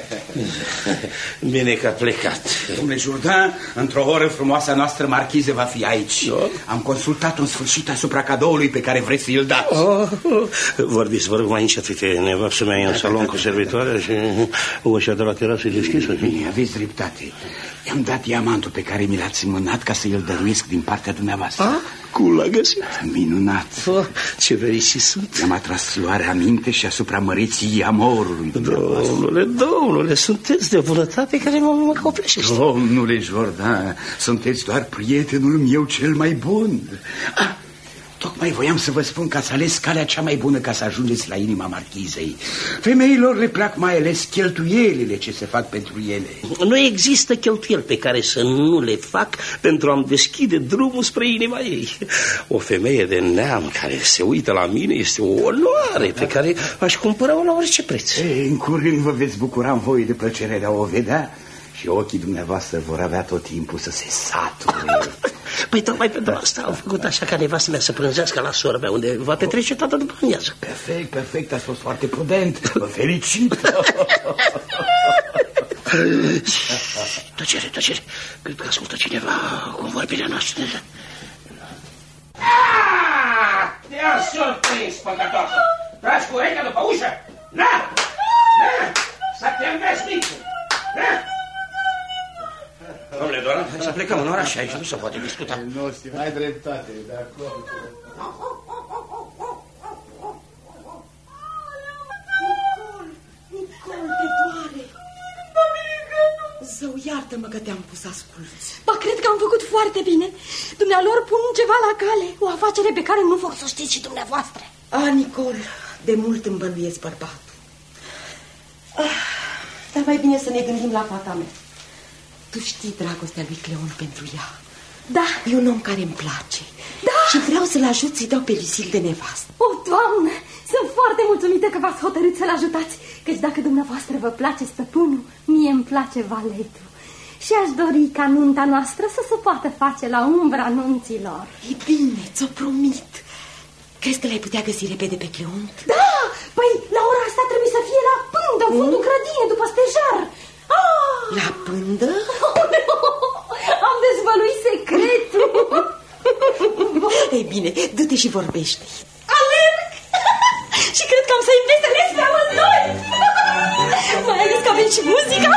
Bine că a plecat. Domnule Jourdan, într-o oră frumoasa noastră marchiză va fi aici. Da? Am consultat în sfârșit asupra cadoului pe care vreți să-l dați. Oh, oh. Vorbiți, vă rog, mai încet, uite, nevastă mea e în salon cu servitoarea și ușa de la terasă e deschisă. Bine, aveți dreptate. I-am dat diamantul pe care mi l-ați mânat ca să îl dăruiesc din partea dumneavoastră. A? Cum l-a găsit? Minunat. Oh, ce fericit sunt. I-am atras luarea minte și asupra măreției amorului dumneavoastră. Domnule, domnule, sunteți de bunătate care mă, mă copleșește. Domnule Jourdan, sunteți doar prietenul meu cel mai bun. Ah, tocmai voiam să vă spun că ați ales calea cea mai bună ca să ajungeți la inima marchizei. Femeilor le plac mai ales cheltuielile ce se fac pentru ele. Nu există cheltuieli pe care să nu le fac pentru a-mi deschide drumul spre inima ei. O femeie de neam care se uită la mine este o onoare pe care aș cumpăra-o la orice preț. Ei, în curând vă veți bucura în voi de plăcere de a o vedea și ochii dumneavoastră vor avea tot timpul să se sature. Păi tocmai pentru asta am făcut așa ca nevastă mea să prânzească la sora mea, unde va petrece toată după amiază. Perfect, perfect, ați fost foarte prudent. Vă felicit. Tăcere, tăcere. Cred că ascultă cineva convorbirea noastră. Te-a surprins, păcătoasă. Tragi cu urechea după ușă. Na! Na! Să te învesniți. Na! Domnule Doran, hai să plecăm în oraș, aici nu se poate discuta. Nu, Steve, ai dreptate, de acord. Nicol, te doare. Zău, iartă-mă că te-am pus asculți. Ba, cred că am făcut foarte bine. Dumnealor pun ceva la cale, o afacere pe care nu vor să știți și dumneavoastră. A, Nicol, de mult îmi bănuiesc bărbatul. Ah, dar mai bine să ne gândim la fata mea. Tu știi dragostea lui Cleon pentru ea. Da. E un om care îmi place. Da. Și vreau să-l ajut să-i dau pe Lucile de nevastă. O, Doamne, sunt foarte mulțumită că v-ați hotărât să-l ajutați. Căci dacă dumneavoastră vă place stăpânul, mie îmi place valetul. Și aș dori ca nunta noastră să se poată face la umbra nunților. E bine, ți-o promit. Crezi că l-ai putea găsi repede pe Cleon? Da, păi la ora asta trebuie să fie la pândă, în fundul grădinii, după stejar. Ah! La pândă? Am dezvăluit secretul. Ei bine, du-te și vorbește. Alerg! Și cred că am să-i veselesc pe amândoi. Mai ales că avem și muzica.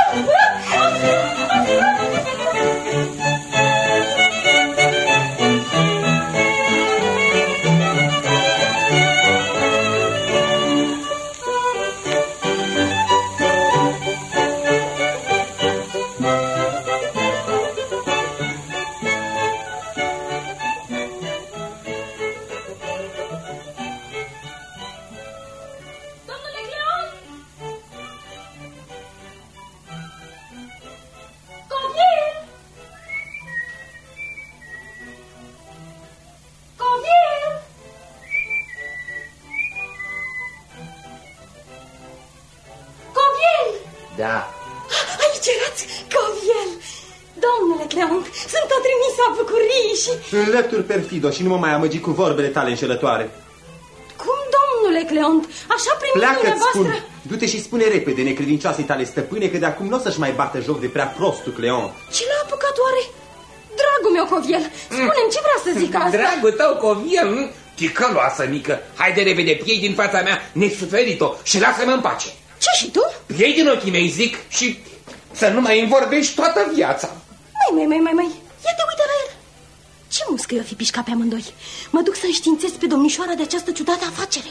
Da. Aici erați, Coviel. Domnule Cleon, sunt o trimisă a bucuriei și... Înlături, perfido, și nu mă mai amăgi cu vorbele tale înșelătoare. Cum, domnule Cleon? Așa primiți Pleacă-ți, spun. dumneavoastră? Du-te și spune repede necredincioasei tale stăpâne că de acum nu o să-și mai bată joc de prea prostul Cleon. Ce l-a apucat oare? Dragul meu, Coviel, spune-mi ce vrea să zic asta. Dragul tău, Coviel, ticăloasă mică, hai de repede, piei din fața mea nesuferit-o și lasă-mă în pace. Ce și tu? Piei din ochii mei, zic, și să nu mai învorbești toată viața. Mai, mai, mai, mai, mai, ia te uite la el. Ce muscă i-o fi pișcat pe amândoi? Mă duc să înștiințez pe domnișoara de această ciudată afacere.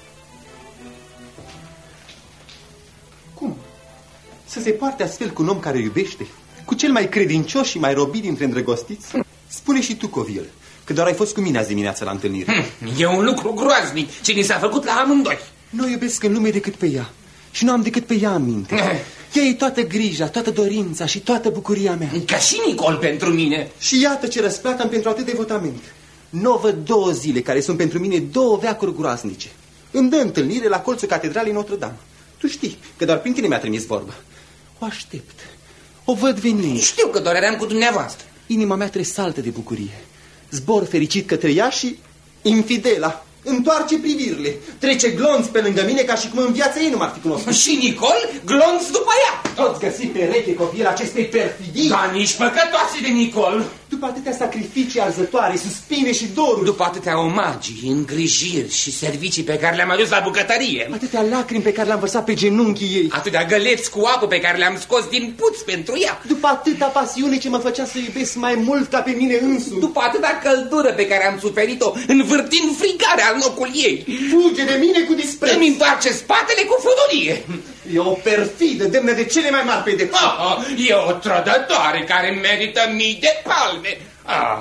Cum? Să se poarte astfel cu un om care iubește? Cu cel mai credincios și mai robit dintre îndrăgostiți? Spune și tu, Coviel, că doar ai fost cu mine azi dimineața la întâlnire. Hm, e un lucru groaznic ce ni s-a făcut la amândoi. Nu iubesc în lume decât pe ea și nu am decât pe ea în minte. Ea e toată grija, toată dorința și toată bucuria mea. Ca și Nicol pentru mine. Și iată ce răsplată am pentru atât devotament. Nu văd două zile care sunt pentru mine două veacuri groaznice. Îmi dă întâlnire la colțul catedralei Notre-Dame. Tu știi că doar prin tine mi-a trimis vorba. O aștept. O văd venind. Știu că doar eram cu dumneavoastră. Inima mea tresaltă de bucurie. Zbor fericit către ea și infidela întoarce privirile. Trece glonț pe lângă mine ca și cum în viața ei nu m-ar fi cunoscut. Și Nicol glonț după ea. Toți găsit pereche copiii acestei perfidii. Dar nici păcătoase de Nicol. După atâtea sacrificii arzătoare, suspine și doruri. După atâtea omagii, îngrijiri și servicii pe care le-am adus la bucătărie. Atâtea lacrimi pe care le-am vărsat pe genunchii ei. Atâtea găleți cu apă pe care le-am scos din puț pentru ea. După atâta pasiune ce mă făcea să iubesc mai mult ca pe mine însumi. După atâta căldură pe care am suferit-o învârtind frigarea în locul ei. Fuge de mine cu dispreț. Îmi întoarce spatele cu fudorie. E o perfidă, demnă de cele mai mari pedepse. Ah, e o trădătoare care merită mii de palme. Ah.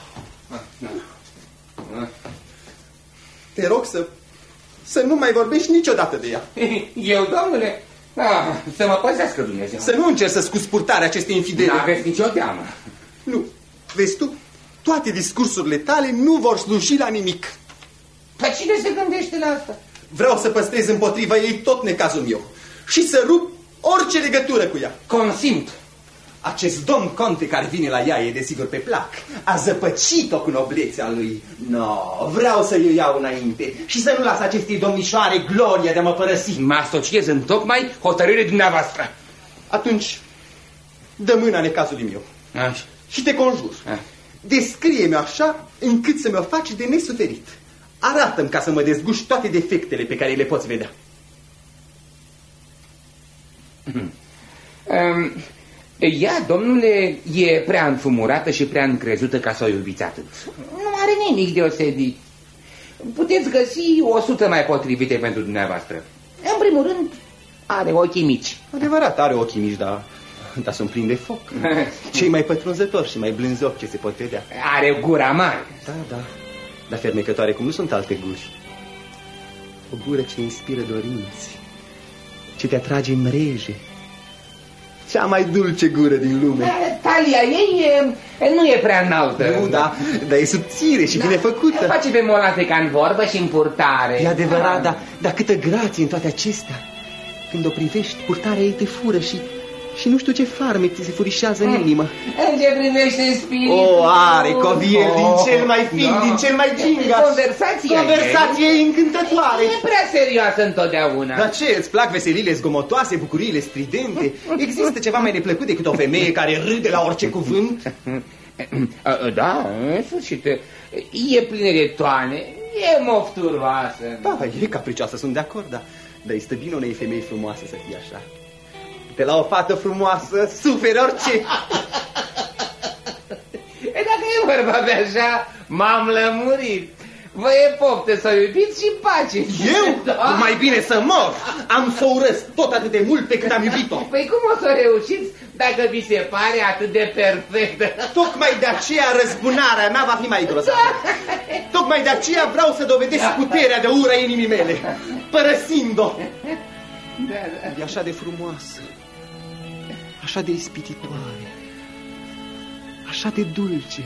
Te rog să, să nu mai vorbești niciodată de ea. Eu, domnule, ah, să mă păzească Dumnezeu. Să nu încerci să scuzi purtarea acestei infidele. N-aveți nicio teamă. Nu, vezi tu, toate discursurile tale nu vor sluji la nimic. Dar cine se gândește la asta? Vreau să păstrez împotriva ei tot necazul meu și să rup orice legătură cu ea. Consimt. Acest domn conte care vine la ea e desigur pe plac. A zăpăcit-o cu noblețea lui. No, vreau să eu iau înainte și să nu las acestei domnișoare gloria de a mă părăsi. Mă asociez în tocmai hotărâre dumneavoastră. Atunci, dă mâna necazului meu. Așa. Și te conjur. Descrie-mi așa încât să mi-o faci de nesuferit. Arată-mi ca să mă dezguși toate defectele pe care le poți vedea. Um, ea, domnule, e prea înfumurată și prea încrezută ca să o iubiți atât. Nu are nimic deosebit. Puteți găsi o sută mai potrivite pentru dumneavoastră. În primul rând, are ochii mici. Adevărat, are ochii mici, dar, dar sunt plini de foc. Cei mai pătrunzători și mai blânzi ochi ce se pot vedea. Are gura mare. Da, da. Dar fermecătoare cum nu sunt alte guri. O gură ce inspiră dorinți, ce te atrage în mreje. Cea mai dulce gură din lume. Talia ei e, nu e prea înaltă. Nu, da, dar e subțire și da, bine făcută. Face pe molate ca în vorbă și în purtare. E adevărat, dar da, câtă grație în toate acestea. Când o privești, purtarea ei te fură și... Și nu știu ce farmec ți se furișează în inimă. În ce privește spiritul... O, are covier oh, din cel mai fin, da. din cel mai gingaș. Conversația, Conversația ei încântătoare. E prea serioasă întotdeauna. Dar ce, îți plac veselile zgomotoase, bucuriile stridente? Există ceva mai neplăcut decât o femeie care râde la orice cuvânt? Da, în sfârșit, e plină de toane, e mofturoasă. Da, e capricioasă, sunt de acord, dar, dar este bine unei femei frumoase să fie așa. De la o fată frumoasă suferi orice. E dacă e vorba de așa, m-am lămurit. Vă e poftă să iubiți și pace. Eu? Da? Mai bine să mor. Am să o urăsc tot atât de mult pe cât am iubit-o. Păi cum o să reușiți dacă vi se pare atât de perfectă? Tocmai de aceea răzbunarea mea va fi mai grozavă. Tocmai de aceea vreau să dovedesc puterea de ură inimii mele, părăsind-o. Da, da. E așa de frumoasă, așa de ispititoare, așa de dulce.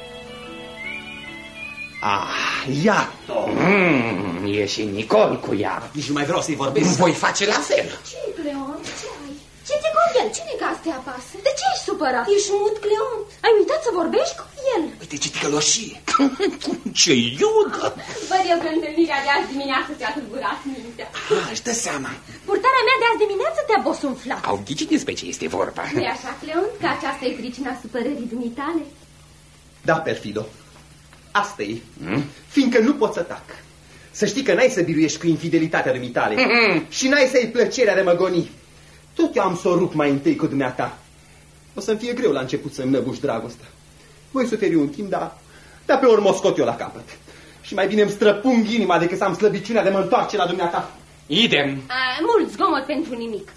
Ah, iată-o! Mm, e și Nicol cu ea. Nici nu mai vreau să-i vorbesc. Voi face la fel. Ce-i, Cleon? Ce ai? Ce te convine? Cine ca să te apasă? De ce ești supărat? Ești mut, Cleon. Ai uitat să vorbești cu el. Uite ce ticăloșie. Ce iudă! Văd eu că întâlnirea de azi dimineață ți-a tulburat mintea. Ah, își dă seama. Purtarea mea de azi dimineață te-a bosunflat. Au ghicit despre ce este vorba. Nu-i așa, Cleon? Că aceasta e pricina supărării dumitale? Da, perfido. Asta e. Hmm? Fiindcă nu pot să tac. Să știi că n-ai să biruiești cu infidelitatea dumitale. Mm-hmm. Și n-ai să-i plăcerea de mă goni. Tot eu am să o rup mai întâi cu dumneata. O să-mi fie greu la început să-mi năbuși dragostea. Voi suferi un timp, dar, dar pe urmă o scot eu la capăt. Și mai bine îmi străpung inima decât să am slăbiciunea de mă întoarce la dumneata. Idem. A, mult zgomot pentru nimic.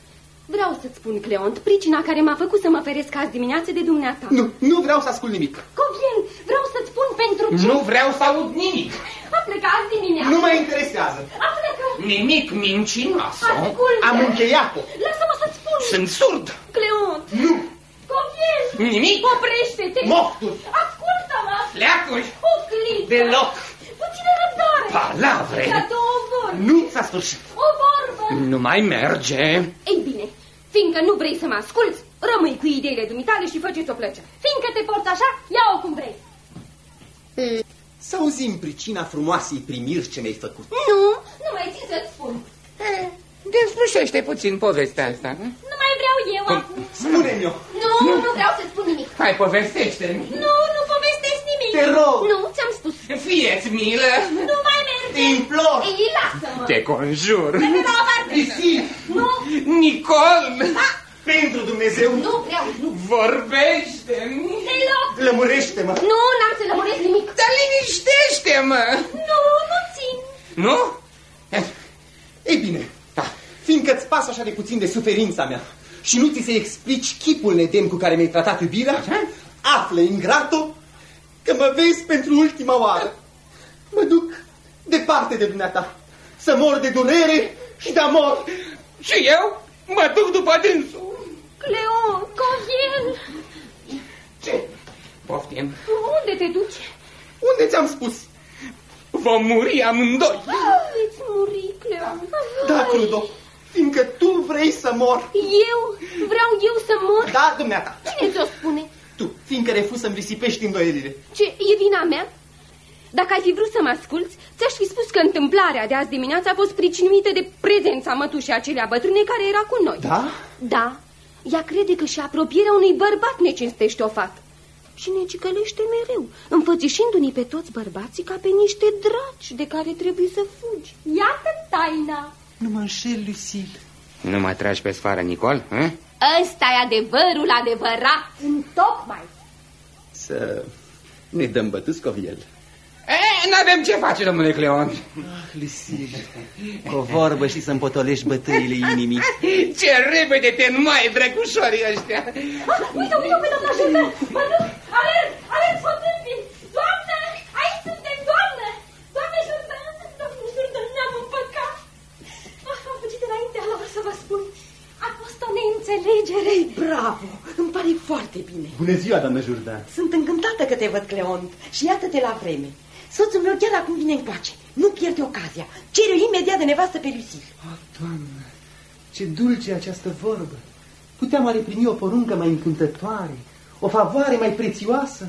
Vreau să-ți spun, Cleont, pricina care m-a făcut să mă feresc azi dimineață de dumneata. Nu, nu vreau să ascult nimic. Coviel, vreau să-ți spun pentru ce... Nu vreau să aud nimic. A plecat azi dimineață. Nu mă interesează. A plecat. Nimic mincinoasă. Ascultă. Am încheiat-o. Lasă-mă să-ți spun. Sunt surd. Cleont. Nu. Coviel. Nimic. Oprește-te. Mofturi. Ascultă-mă. Leacuri. O clipă. Deloc. Puțină răbdare. Palavre. Ca două vorbe. Nu s-a sfârșit. O vorbă. Nu mai merge. Ei bine, fiindcă nu vrei să mă asculți, rămâi cu ideile dumitale și fă-ți o plăcere. Fiindcă te porți așa, ia-o cum vrei. E, să auzim pricina frumoasei primiri ce mi-ai făcut. Nu, nu mai țin să-ți spun. Deslușește puțin povestea asta. Nu mai vreau eu Cum? acum. Spune-mi-o. Nu, nu, nu vreau să-ți spun nimic. Hai, povestește-mi. Nu, nu povestesc nimic. Te rog. Nu, ți-am spus. Fie-ți milă. Nu mai merge. Te implor. Ei, lasă-mă. Te conjur. Merge la o parte. Nu. Nicol. Da. Pentru Dumnezeu. Nu vreau, nu. Vorbește-mi. Deloc. Lămurește-mă. Nu, n-am să lămuresc nimic. Dar liniștește-mă. Nu, nu țin. Nu? Ei bine, da. Fiindcă-ți pasă așa de puțin de suferința mea și nu ți se explici chipul nedemn cu care mi-ai tratat iubirea, află, ingrato, că mă vezi pentru ultima oară. Mă duc departe de dumneata, să mor de durere și de amor. Și eu mă duc după dânsul. Cleon, Coviel. Ce? Poftim. Unde te duci? Unde ți-am spus? Vom muri amândoi. Veți muri, Cleon. Da, Crudo, fiindcă tu vrei să mor. Eu? Vreau eu să mor? Da, dumneata. Cine ți-o spune? Tu, fiindcă refuzi să-mi risipești îndoielile. Ce, e vina mea? Dacă ai fi vrut să mă asculți, ți-aș fi spus că întâmplarea de azi dimineața a fost pricinuită de prezența mătușii acelea bătrâne care era cu noi. Da? Da. Ea crede că și apropierea unui bărbat ne cinstește o fată. Și ne cicălește mereu, înfățișindu-ne pe toți bărbații ca pe niște draci de care trebuie să fugi. Iată taina. Nu mă înșel, Lucille. Nu mă tragi pe sfară, Nicol? Hă? Ăsta e adevărul adevărat. Întocmai. Să ne dăm bătuți, Coviel. N-avem ce face, domnule Cleon. Ah, Lucille, cu o vorbă și să-mi potolești bătăile inimii. Ce repede te înmai, drăgușorii ăștia. Ah, uite, uite, uite, doamna Jourdan. Mă duc, alerg, alerg, să tâmpin. Doamnă, aici suntem, doamnă. Doamne Jourdan, doamne Jourdan, ne-am împăcat. Ah, am fugit înainte, alor să vă spun. A fost o neînțelegere. Bravo, îmi pare foarte bine. Bună ziua, doamnă Jourdan. Sunt încântată că te văd, Cleont, și iată-te la vreme. Soțul meu chiar acum vine încoace. Nu pierde ocazia. Cere imediat de nevastă pe Lucille. Oh, doamnă, ce dulce această vorbă. Puteam oare primi o poruncă mai încântătoare, o favoare mai prețioasă?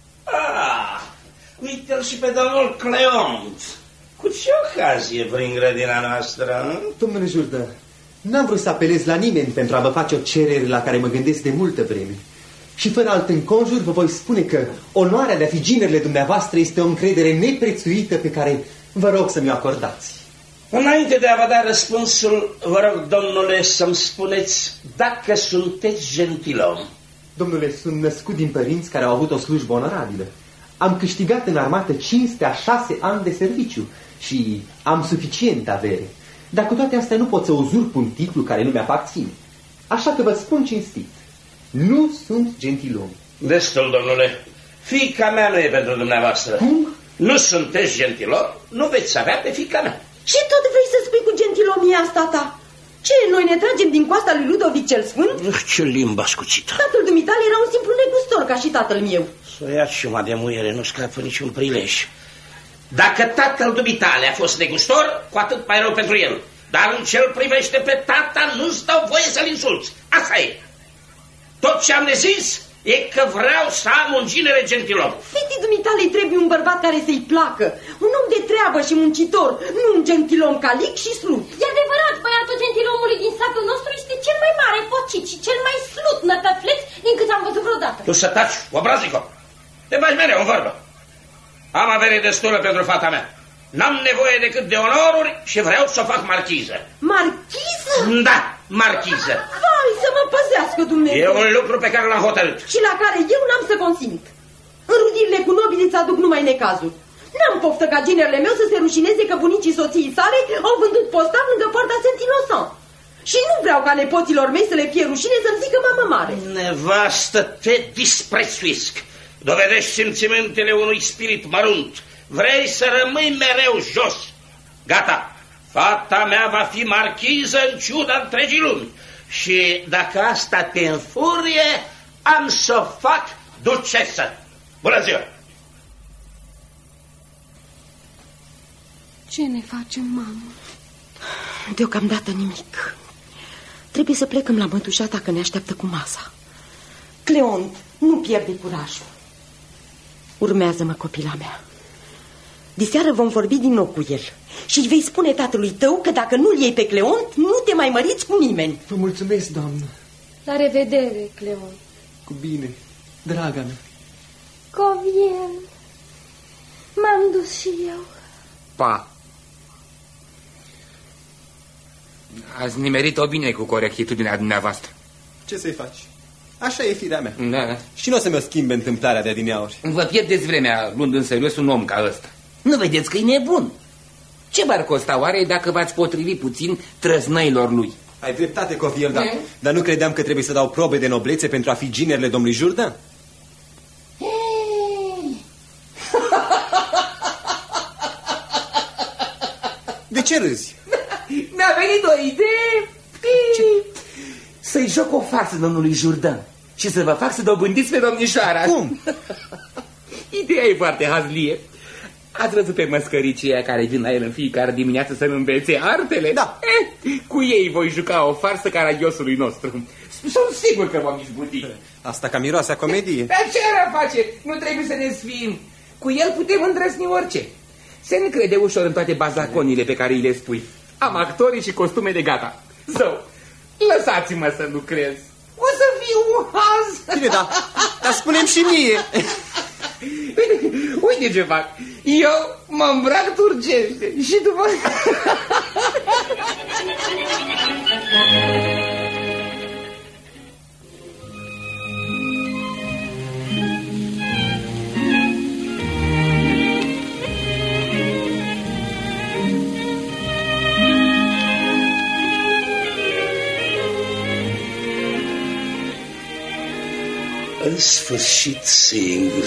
Ah, uite-l și pe domnul Cleont. Cu ce ocazie prin grădina noastră? Domnule Jourdan, n-am vrut să apelez la nimeni pentru a vă face o cerere la care mă gândesc de multă vreme. Și fără alt înconjur vă voi spune că onoarea de a fi ginerile dumneavoastră este o încredere neprețuită pe care vă rog să mi-o acordați. Înainte de a vă da răspunsul, vă rog, domnule, să-mi spuneți dacă sunteți gentilom. Domnule, sunt născut din părinți care au avut o slujbă onorabilă. Am câștigat în armată cinstea șase ani de serviciu și am suficient avere. Dar cu toate astea nu pot să uzurp un titlu care nu mi-aparține. Așa că vă spun cinstit. Nu sunt gentilom. Destul, domnule. Fiica mea nu e pentru dumneavoastră. Cum? Nu sunteți gentilom, nu veți avea pe fiica mea. Ce tot vrei să spui cu gentilomia asta ta? Ce, noi ne tragem din coasta lui Ludovic cel Sfânt? Ce limba scuțită. Tatăl dumitale era un simplu negustor, ca și tatăl meu. Să ia ciuma de muiere, nu scapă niciun prilej. Dacă tatăl dumitale a fost negustor, cu atât mai rău pentru el. Dar în ce-l privește pe tata, nu-ți dau voie să-l insulți. Asta e. Tot ce am de zis e că vreau să am un ginere gentilom. Fetii dumitale trebuie un bărbat care să-i placă. Un om de treabă și muncitor, nu un gentilom calic și slut. E adevărat, băiatul gentilomului din satul nostru este cel mai mare pocit și cel mai slut nătăfleț din cât am văzut vreodată. Tu să taci, obrazico. Te bagi mereu în vorbă. Am avere destulă pentru fata mea. N-am nevoie decât de onoruri și vreau să o fac marchiză. Marchiză? Da, marchiză. Vai, să mă păzească Dumnezeu. E un lucru pe care l-am hotărât. Și la care eu n-am să consint. Înrudirile cu nobili îți aduc numai necazuri. N-am poftă ca ginerele meu să se rușineze că bunicii soției sale au vândut postav lângă poarta Saint-Innocent. Și nu vreau ca nepoților mei să le fie rușine să-mi zică mamă mare. Nevastă, te disprețuiesc. Dovedești simțimentele unui spirit mărunt. Vrei să rămâi mereu jos. Gata, fata mea va fi marchiză în ciuda întregii lumi. Și dacă asta te înfurie, am să o fac ducesă. Bună ziua! Ce ne facem, mamă? Deocamdată nimic. Trebuie să plecăm la mătușata că ne așteaptă cu masa. Cleont, nu pierde curajul. Urmează-mă, copila mea. Diseară vom vorbi din nou cu el și îi vei spune tatălui tău că dacă nu-l iei pe Cleont, nu te mai măriți cu nimeni. Vă mulțumesc, doamnă. La revedere, Cleont. Cu bine, draga mea. Covien, m-am dus și eu. Pa. Ați nimerit-o bine cu corectitudinea dumneavoastră. Ce să-i faci? Așa e firea mea. Da. Și nu o să mi-o schimbe întâmplarea de adineauri. Vă pierdeți vremea luând în serios un om ca ăsta. Nu vedeți că e nebun? Ce v-ar costa oare dacă v-ați potrivi puțin trăznăilor lui? Ai dreptate, Coviel, da. E? Dar nu credeam că trebuie să dau probe de noblețe pentru a fi ginerele domnului Jourdan? De ce râzi? Mi-a venit o idee. Să-i joc o farsă domnului Jourdan și să vă fac să dobândiți pe domnișoara. Cum? Ideea e foarte hazlie. Ați văzut pe măscăricii aia care vin la el în fiecare dimineață să-mi învețe artele? Da. Eh, cu ei voi juca o farsă caragiosului nostru. Sunt sigur că vom izbuti. Asta ca miroase a comedie. Dar ce ar face? Nu trebuie să ne sfim. Cu el putem îndrăzni orice. Se încrede ușor în toate bazaconile pe care îi le spui. Am actorii și costumele gata. Zău, lăsați-mă să lucrez. O să fiu un haz. Bine, da, dar spune-mi și mie. Uite, uite ce fac. Eu mă îmbrac turcește și după... În sfârșit singur.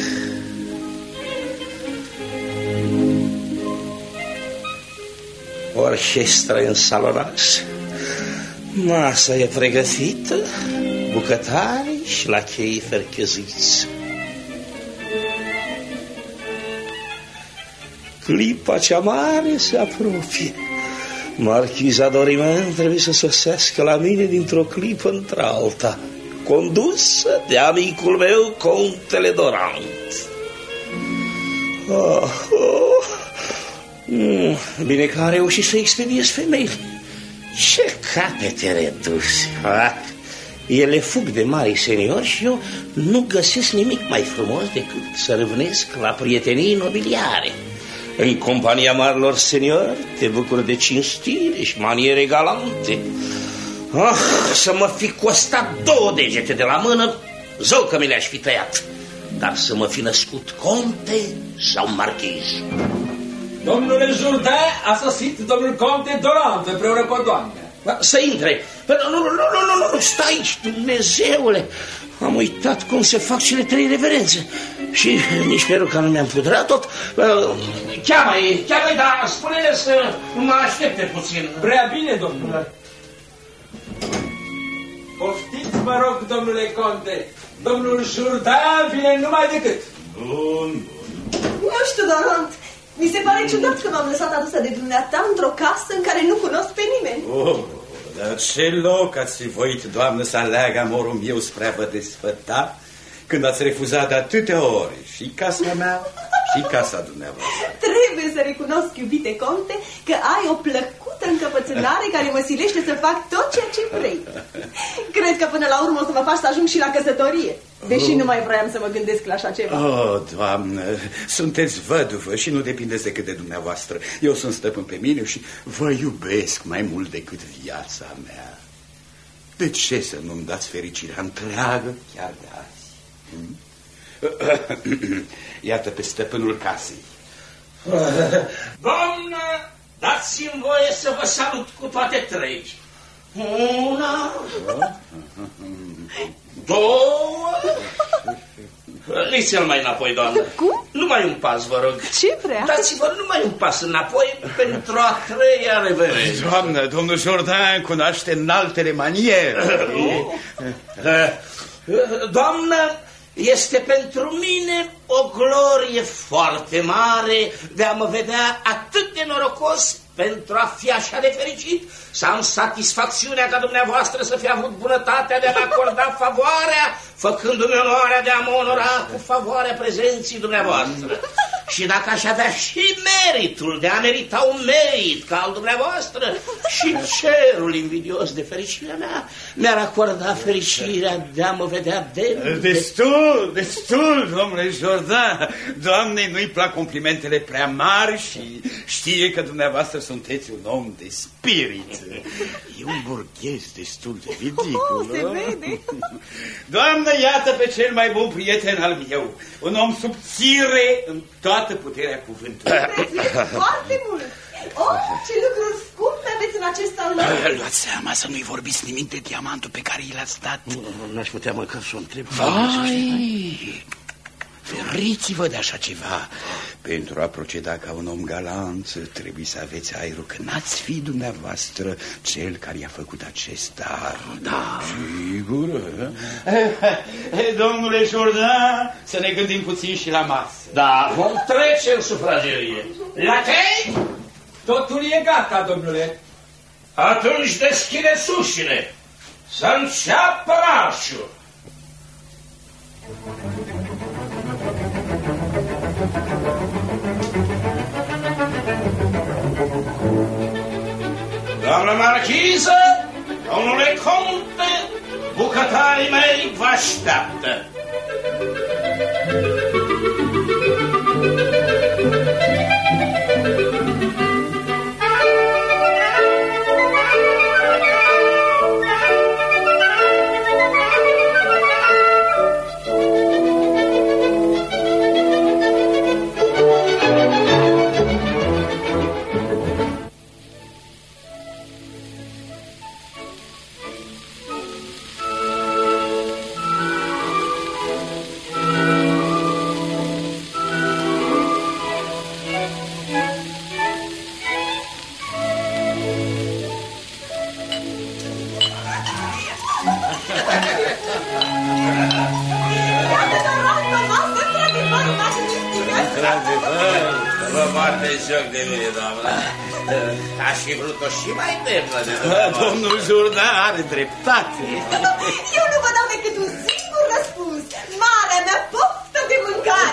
Orchestra în salonaș, masa e pregătită, bucătari și lachei fercheziți. Clipa cea mare se apropie. Marchiza Dorimen trebuie să sosească la mine dintr-o clipă într-alta, condusă de amicul meu, Contele Dorant. Oh, oh. Mm, bine că a reușit să expediez femeile. Ce capete reduse! Ah, ele fug de mari seniori și eu nu găsesc nimic mai frumos decât să râvnesc la prietenii nobiliare. În compania marilor seniori te bucuri de cinstire și maniere galante. Ah, să mă fi costat două degete de la mână, zău că mi le-aș fi tăiat. Dar să mă fi născut conte sau marchiz. Domnule Jourdan, a sosit domnul Conte Dorant împreună cu o doamnă. Să intre. Nu, nu, nu, nu, nu, stai aici, Dumnezeule. Am uitat cum se fac cele trei reverențe. Și nici peruca nu mi-am pudrat tot. Cheamă-i, cheamă-i, dar spune-le să mă aștepte puțin. Prea bine, domnule. Poftiți, mă rog, domnule Conte. Domnul Jourdan vine numai decât. Bun, bun. Nu știu, Dorant. Mi se pare ciudat că m-am lăsat adusă de dumneata într-o casă în care nu cunosc pe nimeni. Oh, dar ce loc ați fi voit, doamnă, să aleagă amorul meu spre a vă desfăta, când ați refuzat de atâtea ori și casa mea și casa dumneavoastră. Trebuie să recunosc, iubite conte, că ai o plăcută încăpățânare care mă silește să fac tot ceea ce vrei. Cred că până la urmă o să mă faci să ajung și la căsătorie, deși oh. nu mai vroiam să mă gândesc la așa ceva. Oh, doamnă, sunteți văduvă și nu depindeți decât de dumneavoastră. Eu sunt stăpân pe mine și vă iubesc mai mult decât viața mea. De ce să nu-mi dați fericirea întreagă chiar de azi? Hmm? Iată pe stăpânul casei. Doamnă, dați-mi voie să vă salut cu toate trei. Una, două... Liți-l mai înapoi, doamnă. Cum? Numai un pas, vă rog. Ce vrea? Dați-vă numai un pas înapoi pentru a treia reverență. Doamnă, domnul Jourdain cunoaște înaltele maniere. Doamnă, este pentru mine o glorie foarte mare de a mă vedea atât de norocos pentru a fi așa de fericit, să am satisfacțiunea ca dumneavoastră să fi avut bunătatea de a-mi acorda favoarea, făcându-mi onoarea de a mă onora cu favoarea prezenții dumneavoastră. Și dacă aș avea și meritul de a merita un merit ca al dumneavoastră, și cerul invidios de fericirea mea mi-ar acorda fericirea de a mă vedea demn. Destul, destul, domnule Jourdain. Doamnei nu-i plac complimentele prea mari și știe că dumneavoastră sunteți un om de spirit. E un burghez destul de ridicol. Oh, se vede. Doamnă, iată pe cel mai bun prieten al meu. Un om subțire în toată puterea cuvântului. Prețuiesc foarte mult. Oh, ce lucruri scumpe aveți în acest salon. Luați seama să nu-i vorbiți nimic de diamantul pe care i l-ați dat. N-aș putea măcar să o întreb. Vai! Feriți-vă de așa ceva. Pentru a proceda ca un om galant, trebuie să aveți aerul că n-ați fi dumneavoastră cel care i-a făcut acest dar. Da. Sigur. Domnule Jourdain, să ne gândim puțin și la masă. Da, vom trece în sufragerie. Lachei? Totul e gata, domnule. Atunci deschideți ușile. Să înceapă marșul. Doamnă marchiză, domnule conte, bucătarii mei vă așteaptă. Joc de mine, doamnă. Aș fi vrut-o și mai demnă de dumneavoastră. Domnul Jourdain are dreptate. Eu nu vă dau decât un singur răspuns. Marea mea poftă de mâncare.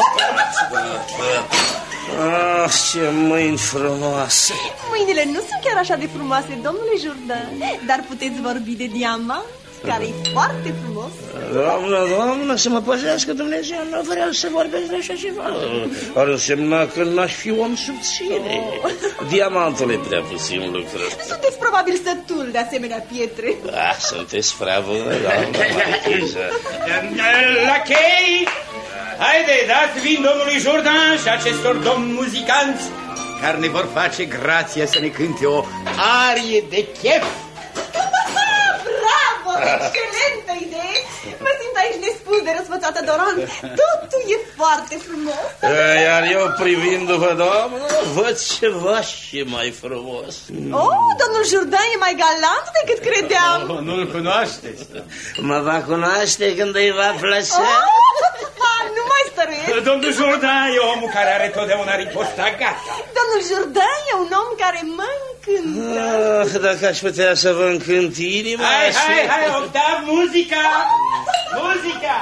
Ah, ce mâini frumoase. Mâinile nu sunt chiar așa de frumoase, domnule Jourdain, dar puteți vorbi de diamant, care e foarte frumos. Doamnă, doamnă, să mă păzească Dumnezeu, nu vreau să vorbesc de așa ceva. Ar însemna că n-aș fi om subțire. Oh. Diamantul e prea puțin lucru. Sunteți probabil sătul de asemenea pietre. Ah, sunteți prea bună, doamnă marchiză. Lachei! Haide, dați vin domnului Jourdain și acestor domni muzicanți care ne vor face grație să ne cânte o arie de chef. Bravo! Excelentă idee! Mă simt aici nespus de răsfățată, Doran. Totul e foarte frumos. Iar eu, privindu-vă, doamnă, văd ceva și mai frumos. Oh, domnul Jourdain e mai galant decât credeam. Oh, nu-l cunoașteți. Mă va cunoaște când îi va plăcea. Oh, nu mai stăruiesc. Domnul Jourdain e omul care are totdeauna riposta gata. Domnul Jourdain e un om care mă încântă. Ah, dacă aș putea să vă încânt inima... Hai, hai, hai, Octav, muzica! Muzica!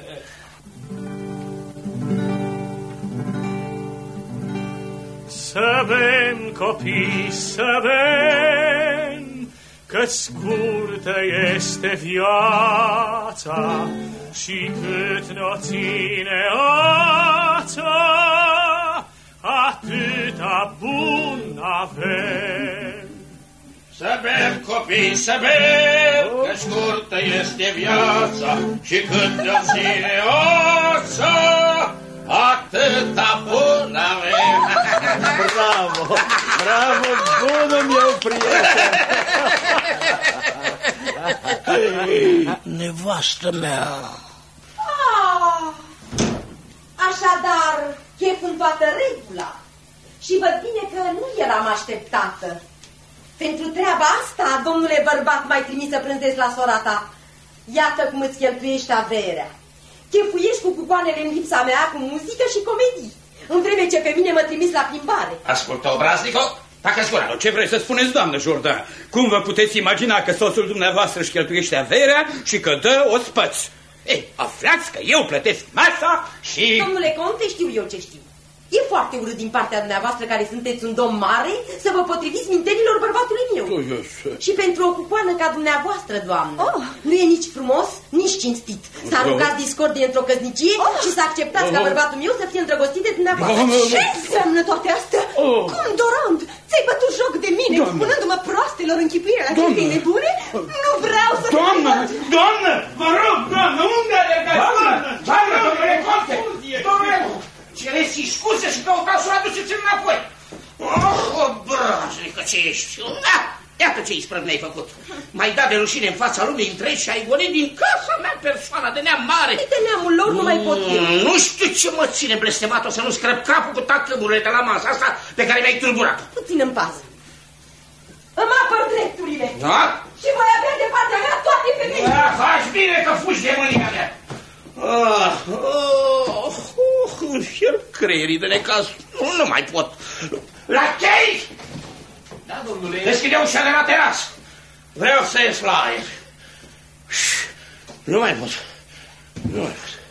Să bem, copii, să bem, că scurtă este viața și cât ne-o ține ața, atâta bun avem. Să bem, copii, să bem, că scurtă este viața și cât ne-o ține ața, atâta bun avem. Bravo, bravo, bunul meu prieten. nevastă mea. Ah, așadar, chef în toată regula. Și văd bine că nu eram așteptată. Pentru treaba asta, domnule bărbat, m-ai trimis să prânzezi la sora ta. Iată cum îți cheltuiești averea. Chefuiești cu cucoanele în lipsa mea, cu muzică și comedii, în vreme ce pe mine mă trimis la plimbare. Ascultă, obraznico, tacă-ți gura. Ce vrei să spuneți, doamnă Jourdan? Cum vă puteți imagina că soțul dumneavoastră își cheltuiește averea și că dă ospăți? Ei, aflați că eu plătesc masa și... Domnule conte, știu eu ce știu. E foarte urât din partea dumneavoastră, care sunteți un domn mare, să vă potriviți mintenilor bărbatului meu. Și pentru o cucoană ca dumneavoastră, doamnă, oh. nu e nici frumos, nici cinstit să aruncați discordie într-o căsnicie oh. și să acceptați oh. ca bărbatul meu să fie îndrăgostit de dumneavoastră. Oh. Ce înseamnă toate astea? Oh. Cum, Dorant? Ți-ai bătut joc de mine, spunându-mă proastelor închipuirea la cei nebune? Nu vreau să... Doamnă! Doamnă! Vă rog, doamnă! Unde alergați? Doamnă! Doamnă, domnule conte! Domnule! Cereți scuze și căutați să o aduceți înapoi. Oh, obraznică ce ești. Da, iată ce isprăv ne-ai făcut. M-ai dat de rușine în fața lumii întregi și ai golit din casa mea persoana de neam mare. De neamul lor nu mai pot eu. Nu știu ce mă ține blestemat-o să nu scrăp capul cu tacăburile de la masa asta pe care mi-ai turburat. Puțin în pază. Îmi apăr drepturile. Da? Și voi avea de partea mea toate femeile. Da, faci bine că fugi de mânia mea. Ah, oh, oh, îmi fierb creierii de necaz. Nu, nu mai pot. La chei! Da, domnule. Deschide ușa de la terasă. Vreau să ies la aer. Nu mai pot. Nu mai pot.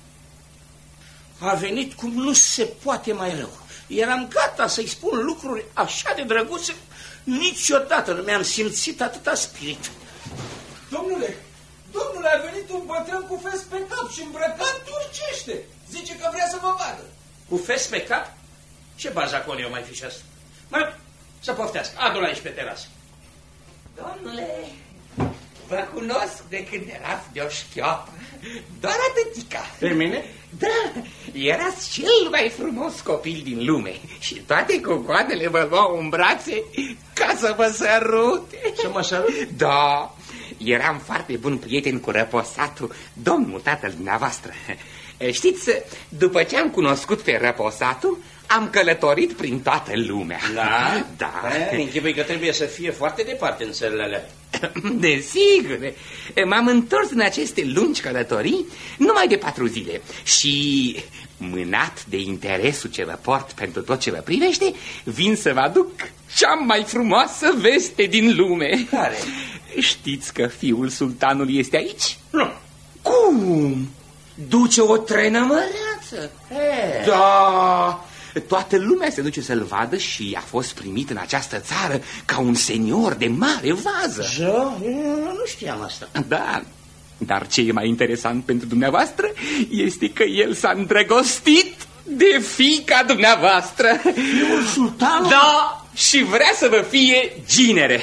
A venit cum nu se poate mai rău. Eram gata să-i spun lucruri așa de drăguțe. Niciodată nu mi-am simțit atâta spirit. Domnule, domnule, a venit un bătrân cu fes pe cap și îmbrăcat turcește. Zice că vrea să vă vadă. Cu fes pe cap? Ce bazacon eu mai fi și asta? Mă, să poftească. Adu-l aici pe terasă. Domnule, vă cunosc de când erați de o șchioapă. Doar atâtica. Pe mine? Da, erați cel mai frumos copil din lume și toate cocoanele vă luau în brațe ca să vă sărute. Să mă sărut? Da, eram foarte bun prieten cu Răposatul, domnul tatăl dumneavoastră. Știți, după ce am cunoscut pe Răposatul, am călătorit prin toată lumea. Da? Da. Închipui că trebuie să fie foarte departe în țările alea. Desigur, m-am întors în aceste lungi călătorii numai de patru zile și, mânat de interesul ce vă port pentru tot ce vă privește, vin să vă aduc cea mai frumoasă veste din lume. Care? Știți că fiul sultanului este aici? Nu. Cum? Duce o trenă măreață. He. Da, toată lumea se duce să-l vadă și a fost primit în această țară ca un senior de mare vază. Da, nu știam asta. Da, dar ce e mai interesant pentru dumneavoastră este că el s-a îndrăgostit de fiica dumneavoastră. Fiul sultanului? Da, și vrea să vă fie ginere.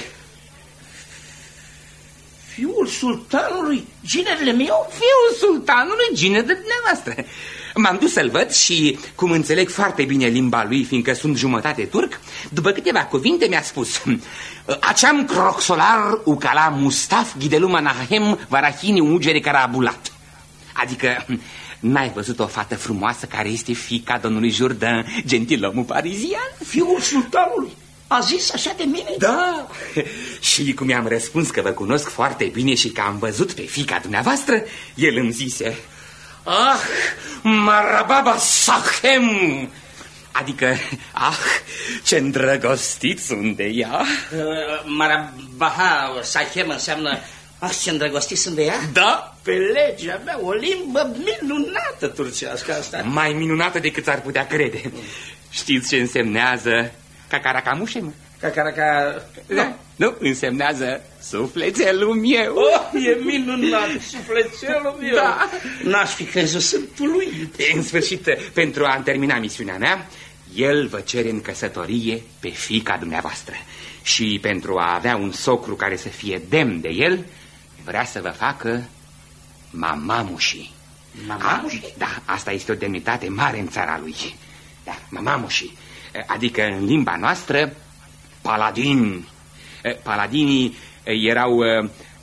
Fiul sultanului? Ginerele meu? Fiul sultanului, ginerele dumneavoastră. M-am dus să-l văd și, cum înțeleg foarte bine limba lui, fiindcă sunt jumătate turc, după câteva cuvinte mi-a spus: Aceam croxolar ucala mustaf ghideluma nahem varahini ugere carabulat. Adică, n-ai văzut o fată frumoasă care este fiica domnului Jourdan, gentilomul parizian? Fiul sultanului? A zis așa de mine? Da. Și cum i-am răspuns că vă cunosc foarte bine și că am văzut pe fiica dumneavoastră, el îmi zise: Ah, marababa sahem! Adică, ah, ce îndrăgostiți sunt de ea. uh, Marabaha sahem înseamnă: Ah, ce îndrăgostiți sunt de ea? Da. Pe legea mea, o limbă minunată turcească asta. Mai minunată decât ar putea crede. Știți ce însemnează cacaracamușe, mă? Cacaraca... Da. Nu, însemnează sufletelul meu. Oh, e minunat, sufletelul meu. Da. N-aș fi crezut, sunt uluit. În sfârșit, pentru a termina misiunea mea, el vă cere în căsătorie pe fiica dumneavoastră. Și pentru a avea un socru care să fie demn de el, vrea să vă facă mamamușii. Mamamușii? Da, asta este o demnitate mare în țara lui. Da, mamamușii. Adică în limba noastră, paladin. Paladinii erau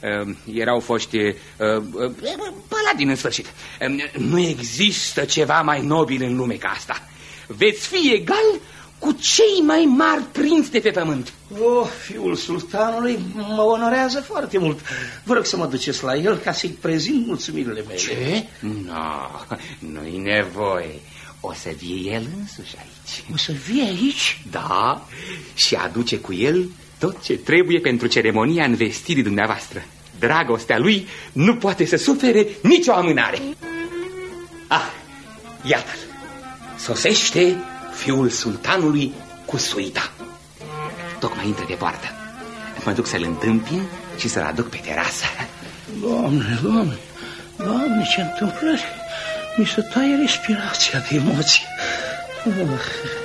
Erau foști uh, uh, paladini în sfârșit. uh, Nu există ceva mai nobil în lume ca asta. Veți fi egal cu cei mai mari prinți de pe pământ. Oh, fiul sultanului mă onorează foarte mult. Vă rog să mă duceți la el ca să-i prezint mulțumirile mele. Ce? No, nu-i nevoie. O să vie el însuși aici. O să vie aici? Da, și aduce cu el tot ce trebuie pentru ceremonia învestirii dumneavoastră. Dragostea lui nu poate să sufere nicio amânare. Ah, iată-l. Sosește fiul sultanului cu suita. Tocmai intră pe poartă. Mă duc să-l întâmpin și să-l aduc pe terasă. Doamne, Doamne, Doamne, ce întâmplări! Mi se taie respirația de emoții. Oh.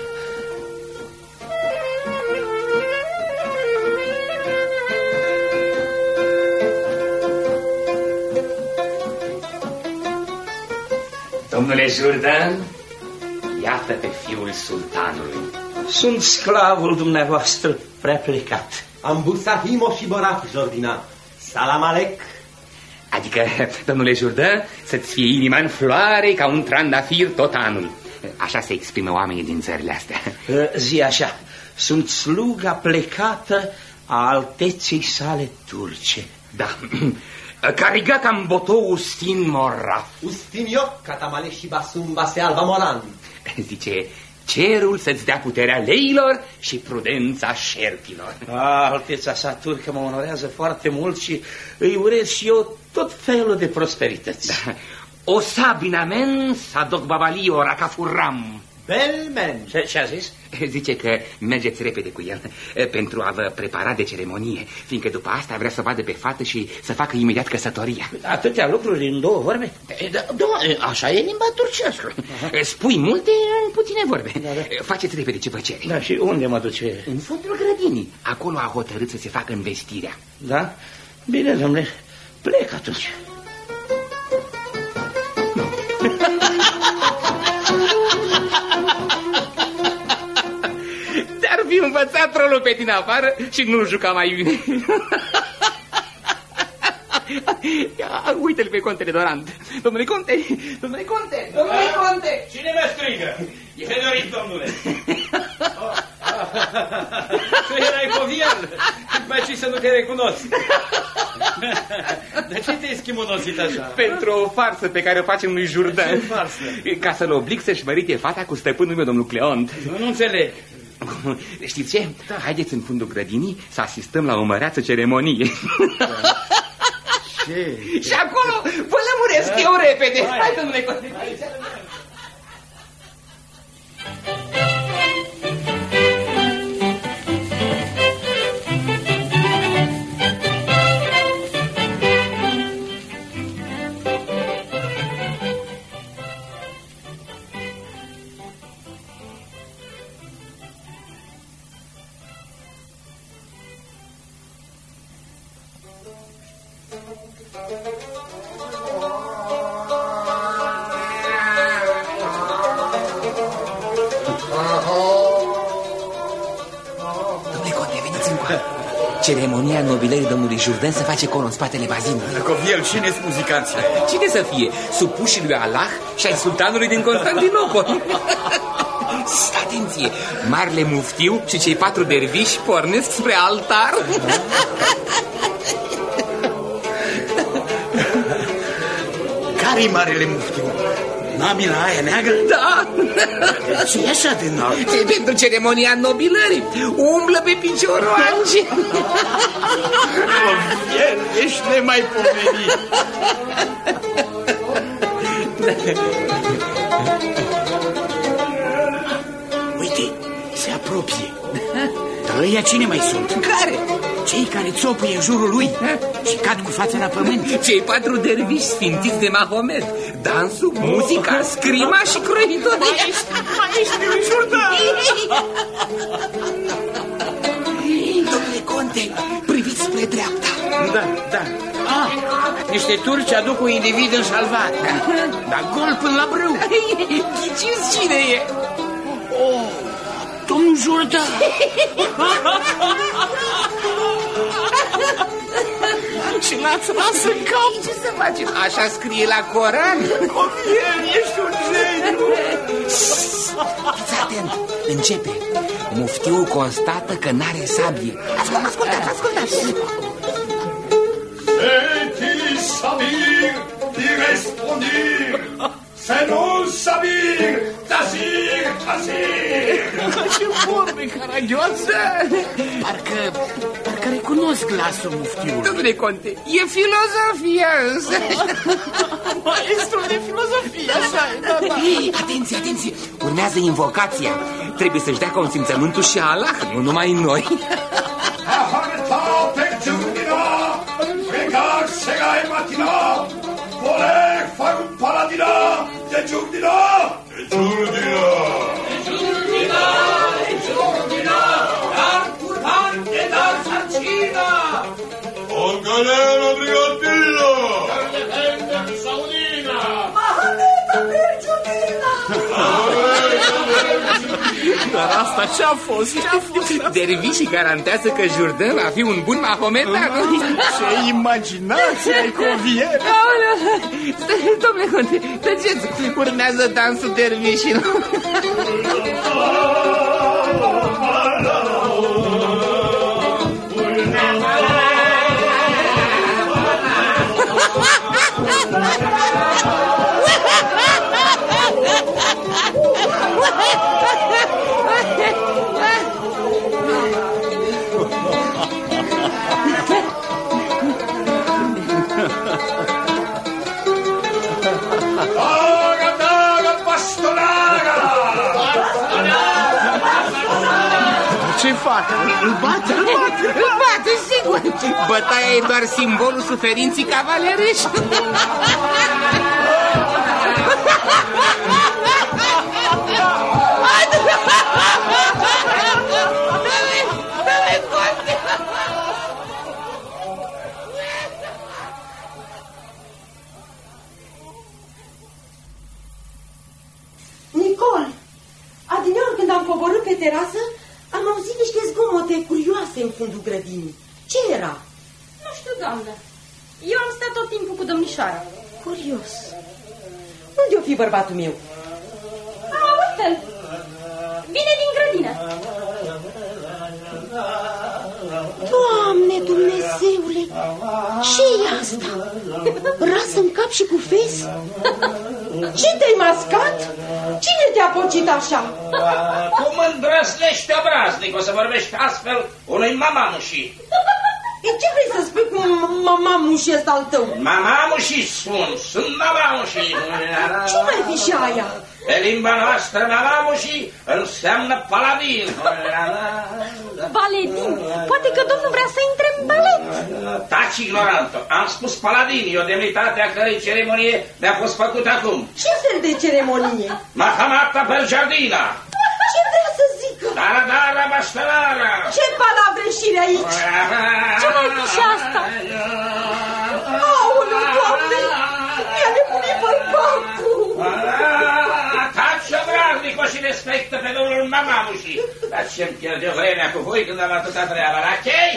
Domnule Jourdan, iată pe fiul sultanului. Sunt sclavul dumneavoastră prea plecat. Ambusahimo și Borat, Jordina. Salam alec. Adică, domnule Jourdan, să-ți fie inima în floare ca un trandafir tot anul. Așa se exprimă oamenii din țările astea. Zi așa, sunt sluga plecată a alteței sale turce. Da. Cariga cam botou Ustin Morra. Ustin eu, catamale și basum base alba moran. Zice, cerul să-ți dea puterea leilor și prudența șerpilor. A, alteța sa turcă mă onorează foarte mult și îi urez și eu tot felul de prosperități. Da. O sabina men sadoc babalio racafurram. Belmen. Ce, ce a zis? Zice că mergeți repede cu el pentru a vă prepara de ceremonie, fiindcă după asta vrea să vadă pe fată și să facă imediat căsătoria. Atâtea lucruri în două vorbe? Da, da, așa e limba turcească. Spui multe în puține vorbe. Da, da. Faceți repede ce vă cere. Da, și unde mă duce? În fundul grădinii. Acolo a hotărât să se facă învestirea. Da? Bine, domnule, plec atunci. Te-ar fi învățat rolul pe din afară și nu-l juca mai bine. Uite-l pe contele Dorant. Domnule conte, domnule conte, domnule conte. Cine mă strigă? E Fedorit, domnule. Tu erai covial. Mai și să nu te recunosc. De ce te-ai schimonosit așa? Pentru o farsă pe care o facem lui Jourdan. Ce farsă? Ca să-l oblig să-și mărite fata cu stăpânul meu, domnul Cleont. Nu, nu înțeleg. Știți ce? Da. Haideți în fundul grădinii să asistăm la o măreață ceremonie. Da. Ce? Și acolo vă lămuresc da. eu repede. Hai, Hai domnule conte. Ceremonia nobilării domnului Jourdan se face acolo, în spatele bazinului. Coviel, cine-s muzicanții? Cine să fie? Supușii lui Allah și ai sultanului din Constantinopol. Atenție! Marele muftiu și cei patru derviși pornesc spre altar. Care-i marele muftiu? Namila aia neagră? Da! Ce e așa de înalt? E pentru ceremonia nobilării. Umblă pe picioroange. Coviel, ești nemaipomenit. Uite, se apropie. Dar ăia cine mai sunt? Care? Cei care țopăie în jurul lui și cad cu fața la pământ. Cei patru derviși sfințiți de Mahomet. Dansul, muzica, scrima și croitoria. Maestrul Jourdan! Domnule conte, priviți spre dreapta. Da, da. Ah, niște turci aduc un individ însalvat. Dar gol până la brâu. Ghiciți cine e? Oh, domnul Jourdan! și l-ați tras în cap. Ce să facem? Așa scrie la Coran. Covier, ești un geniu. Fiți atent, începe. Muftiul constată că n-are sabie. Ascult, ascultați, ascultați. C'est-il sabir d'y respondir? C'est non sabir d'azir azir. Ce vorbe caragioasă. Parcă, parcă recunosc glasul muftiului. Domnule Conte, e filozofia însă. Maestru de filozofie, așa e, da, da. Atenție, atenție, urmează invocația. Trebuie să-și dea consimțământul și Allah, nu numai noi. Aharta per giungina, pregar sera e mattina, voler far un paladina, de giungina, de giungina. De giungina, de giungina, dar turbante, dar sarcina. O galera brigatillo. Carne saudina. Mahaneta per giungina. Dar asta ce-a fost? Ce-a fost? Dervișii garantează că Jourdain va fi un bun mahometan. Ce imaginație ai, Covier! Domnule Conte, tăceți, urmează dansul dervișilor. Ce fac? Îl bate? Îl bate? Îl bate, sigur. Bătaia e doar simbolul suferinții cavalerești. Nicol, adineori când am coborât pe terasă, am auzit niște zgomote curioase în fundul grădinii. Ce era? Nu știu, doamnă. Eu am stat tot timpul cu domnișoara. Curios. Unde-o fi bărbatul meu? A, uite-l. Vine din grădină. Doamne Dumnezeule, ce-i asta? Ras în cap și cu fes? Ce te-ai mascat? Cine te-a pocit așa? Cum îndrăsnești obraznic o să vorbești astfel unui mamamușii? E ce vrei să spui cu mamamușii ăsta al tău? Mamamușii spun, sunt mamamușii. Ce mai fi și aia? Pe limba noastră mamamușii înseamnă paladin. Baledin? Poate că domnul vrea să intre în balet. Taci, ignorantă. Am spus paladin, e o demnitate a cărei ceremonie mi-a fost făcută acum. Ce fel de ceremonie? Mahamata per giardina. Ce vrea să zică? Dara, dara, bastalara. Ce palavreșire aici? Ce mai fi și asta? Aoleu, Doamne! Mi-a nebunit bărbatul! Taci, obraznico, și respectă pe domnul mamamușii. Dar ce-mi pierd eu vremea cu voi când am atâta treaba la chei?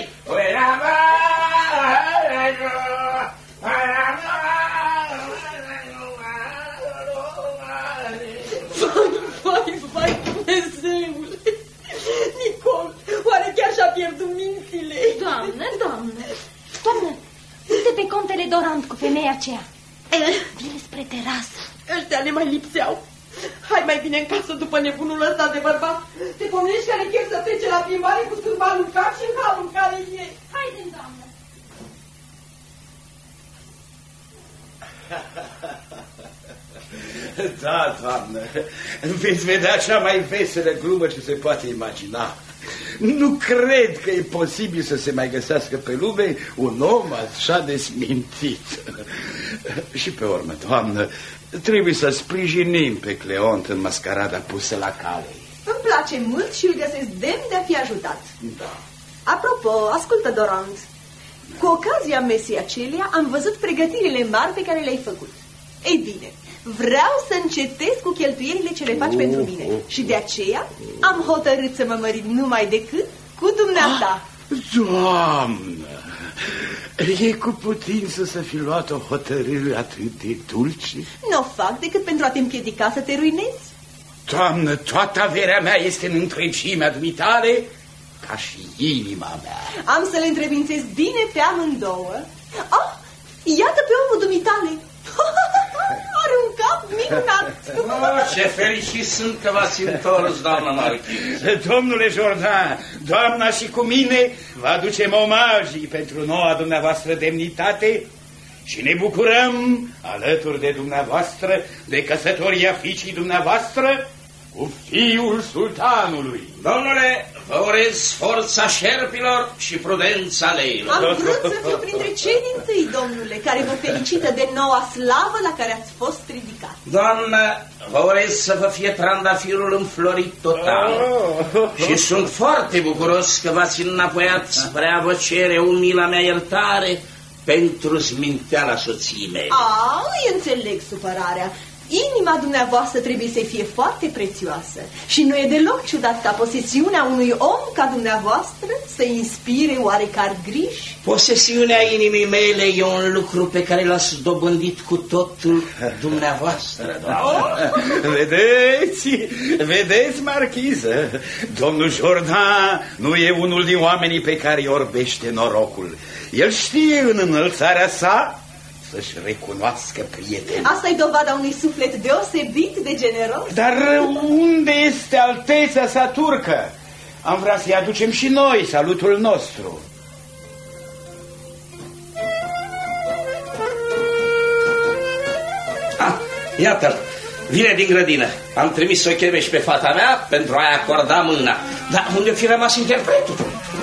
Vai, vai, Dumnezeule! Nicol, oare chiar și-a pierdut mințile? Doamnă, doamnă, doamnă, uite pe contele Dorant cu femeia aceea. Vine spre terasă. Ăștia ne mai lipseau. Hai mai bine în casă după nebunul ăsta de bărbat. Te pomenești care chef să plece la plimbare cu scârbanul în cap și în halul care e. Haide, doamnă. Da, doamnă, veți vedea cea mai veselă glumă ce se poate imagina. Nu cred că e posibil să se mai găsească pe lume un om așa de smintit. Și pe urmă, doamnă, trebuie să sprijinim pe Cleont în mascarada pusă la cale. Îmi place mult și îl găsesc demn de a fi ajutat. Da. Apropo, ascultă, Dorant. Cu ocazia mesei acelea am văzut pregătirile mari pe care le-ai făcut. Ei bine, vreau să încetez cu cheltuielile ce le faci uh, pentru mine. Uh, și de aceea am hotărât să mă mărit numai decât cu dumneata. Doamnă, E cu putință să fi luat o hotărâre atât de dulce? Nu o fac decât pentru a te împiedica să te ruinezi. Doamnă, toată averea mea este în întregimea dumitale, ca și inima mea. Am să le întrevințez bine pe amândouă. Ah, iată pe omul dumitale. Are un cap minunat. Oh, ce fericit sunt că v-ați întors, doamna marchiză. Domnule Jordan, doamna și cu mine vă aducem omagii pentru noua dumneavoastră demnitate și ne bucurăm alături de dumneavoastră de căsătoria fiicii dumneavoastră cu fiul sultanului. Domnule, vă urez forța șerpilor și prudența leilor. Am vrut să fiu printre cei din tâi, domnule, care vă felicită de noua slavă la care ați fost ridicat. Doamnă, vă urez să vă fie trandafirul înflorit total. Oh. Și sunt foarte bucuros că v-ați înapoiat spre a vă cere umila mea iertare pentru zminteala soției mele. A, îi înțeleg supărarea. Inima dumneavoastră trebuie să fie foarte prețioasă și nu e deloc ciudat ca posesiunea unui om ca dumneavoastră să inspire oarecare griji. Posesiunea inimii mele e un lucru pe care l-ați dobândit cu totul dumneavoastră. Oh. Vedeți, vedeți, marchiză, domnul Jordan nu e unul din oamenii pe care îi orbește norocul. El știe în înălțarea sa să-și recunoască prietenii. Asta e dovada unui suflet deosebit de generos. Dar unde este alteța sa turcă? Am vrea să-i aducem și noi salutul nostru. Ah, iată-l, vine din grădină. Am trimis să o cheme și pe fata mea pentru a-i acorda mâna. Dar unde fi rămas interpretul?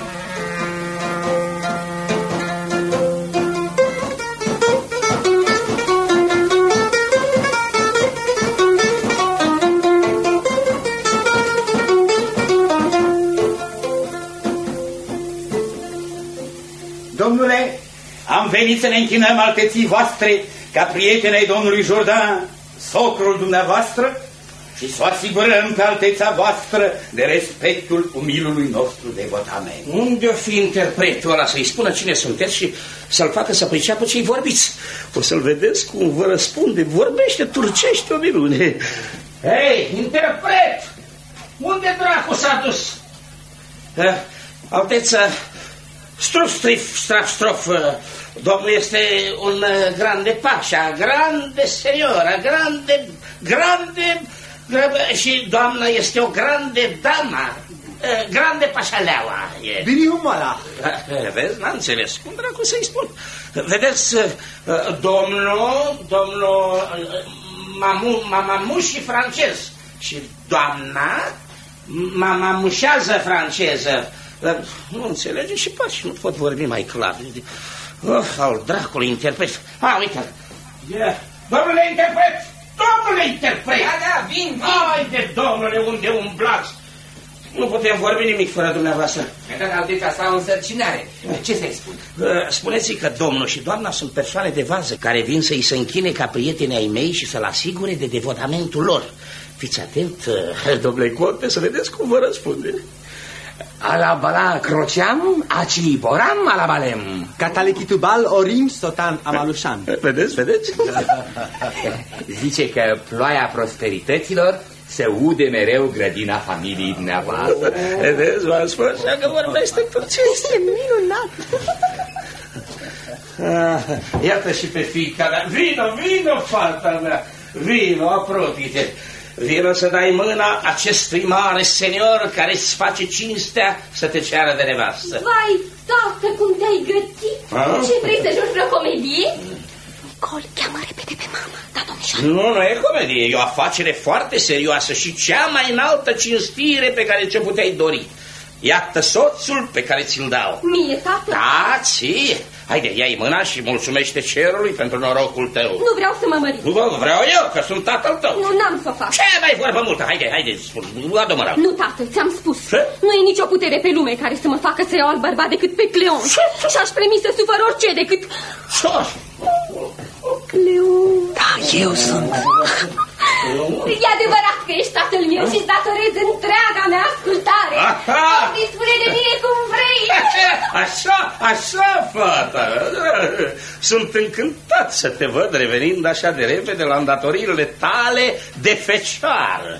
Domnule, am venit să ne închinăm alteții voastre ca prietenei domnului Jordan, socrul dumneavoastră, și să o asigurăm pe alteța voastră de respectul umilului nostru devotament. Unde-o fi interpretul ăla să-i spună cine sunteți și să-l facă să priceapă ce-i vorbiți? O să-l vedeți cum vă răspunde, vorbește turcește o minune. Hei, interpret! Unde dracu s-a dus? Uh, alteță, struf, strif, straf, strof, uh, domnul este un uh, grande pașa, grande seniora, grande, grande... Și doamna este o grande dama, grande pașaleaua. Bine umala. Vezi, n-am înțeles. Cum dracu să-i spun? Vedeți, domnul, domnul mamu, mamamuși francez și doamna mamamușează franceză. Nu înțelege și poate și nu pot vorbi mai clar. Oh, al dracului interpret. Ah, uite-l. Yeah. Domnule interpret! Domnule interpret! Da, da, vin, vin! Haide, domnule, unde umblați? Nu putem vorbi nimic fără dumneavoastră. Dar alteța sa o însărcinare. Ce să-i spun? Spuneți-i că domnul și doamna sunt persoane de vază care vin să-i se închine ca prieteni ai mei și să-l asigure de devotamentul lor. Fiți atent, domnule conte, să vedeți cum vă răspunde. Alabala croceam, aci boram alabalem. Catalechitubal orim sotan amalușan. Vedeți, vedeți? Zice că ploaia prosperităților se ude mereu grădina familiei dumneavoastră. Vedeți, v-am spus așa că vorbește turcește. E minunat. Ah, iată și pe fiica mea. Vino, vino, fata mea. Vino, apropie-te. Vino să dai mâna acestui mare senior care îți face cinstea să te ceară de nevastă. Vai, tată, cum te-ai gătit? A? Ce vrei să joci vreo comedie? Nicol, cheamă repede pe mama, da, domnișoară. Nu, nu e comedie, e o afacere foarte serioasă și cea mai înaltă cinstire pe care ce puteai dori. Iată soțul pe care ți-l dau. Mie, tată? Da, ție. Haide, ia-i mâna și mulțumește cerului pentru norocul tău. Nu vreau să mă mărit. Nu vreau eu, că sunt tatăl tău. Nu, n-am să fac. Ce mai vorbă multă? Haide, haide, adu mâna. Nu, tată, ți-am spus. Ce? Nu e nicio putere pe lume care să mă facă să iau alt bărbat decât pe Cleon. Și aș premi să sufăr orice decât... Cleon. Da, eu sunt. E adevărat că ești tatăl meu și-ți datorez întreaga mea ascultare. Poți dispune de mine cum vrei. Așa, așa, fata. Sunt încântat să te văd revenind așa de repede la îndatoririle tale de fecioară.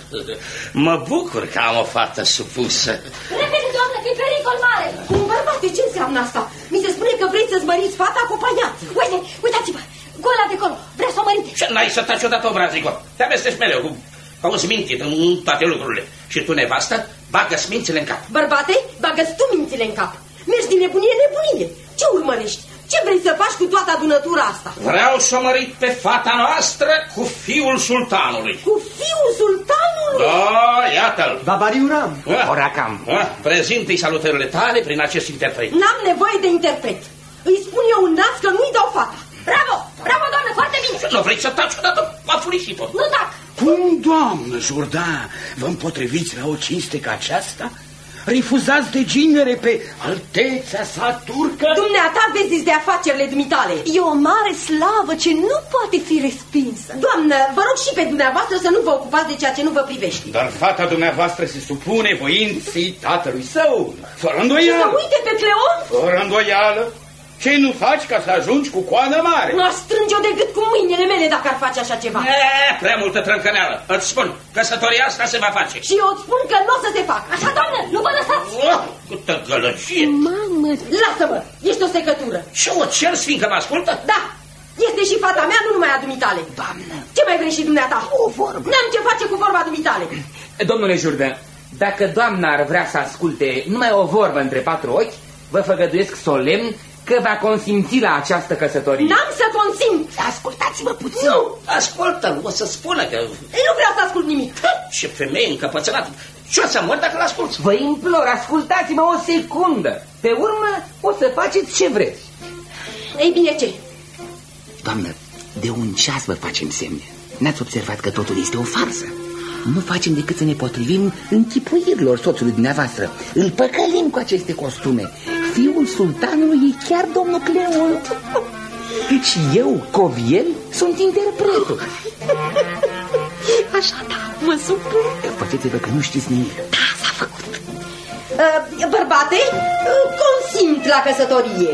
Mă bucur că am o fată supusă. Repede, doamnă, că e pericol mare. Un bărbate, ce înseamnă asta? Mi se spune că vrei să-ți măriți fata cu paiață. Uite, uitați-vă, cu ăla de acolo, vreau să o mărite. Și n-ai să taci odată obrazico. Te amesteci mereu cu... Auzi mintit în toate lucrurile. Și tu, nevastă, bagă-ți mințile în cap. Bărbate, bagă-ți tu mințile în cap. Mergi din nebunie în nebunie. Ce urmărești? Ce vrei să faci cu toată adunătura asta? Vreau să o mărit pe fata noastră cu fiul sultanului. Cu fiul sultanului? Da, iată-l. Babariuram. Oracam. Prezintă-i salutările tale prin acest interpret. N-am nevoie de interpret. Îi spun eu un nas că nu-i dau fata. Bravo, bravo, doamnă, foarte bine. Nu vrei să taci odată? M-a furicit-o. Nu tac. Cum, doamnă Jourdan, vă împotriviți la o cinste ca aceasta? Refuzați de ginere pe altețea sa turcă? Dumneata vezi de afacerile dumitale. E o mare slavă ce nu poate fi respinsă. Doamnă, vă rog și pe dumneavoastră să nu vă ocupați de ceea ce nu vă privește. Dar fata dumneavoastră se supune voinței tatălui său, fără îndoială. Și să uite pe Cleon? Fără îndoială. Ce nu faci ca să ajungi cu coadă mare? Nu aș strânge-o de gât cu mâinile mele dacă ar face așa ceva. E, prea multă trâncăneală. Îți spun, căsătoria asta se va face. Și eu îți spun că nu o să se facă. Așa, doamnă, nu vă lăsați. Oh, câtă gălăgie. Mamă, lasă-mă, ești o secătură. Ce o ceri, fiindcă mă ascultă? Da, este și fata mea, nu numai a dumitale. Doamnă. Ce mai vrei și dumneata? O vorbă. N-am ce face cu vorba dumitale. Domnule Jourdan, dacă doamna ar vrea să asculte numai o vorbă între patru ochi, vă făgăduiesc solemn că va consimți la această căsătorie. N-am să consimt. Ascultați-mă puțin. Nu. Ascultă-l, o să spună că... Ei, nu vreau să ascult nimic. Ce femeie încăpățânată. Ce o să mor dacă l-asculți? Vă implor, ascultați-mă o secundă. Pe urmă o să faceți ce vreți. Ei bine, ce? Doamnă, de un ceas vă facem semne. N-ați observat că totul este o farsă? Nu facem decât să ne potrivim închipuirilor soțului dumneavoastră. Îl păcălim cu aceste costume. Fiul sultanului e chiar domnul Cleon. Și eu, Coviel, sunt interpretul. Așa, da, mă supun. Faceți-vă că nu știți nimic. Da, s-a făcut. Uh, bărbate, uh, consimt la căsătorie.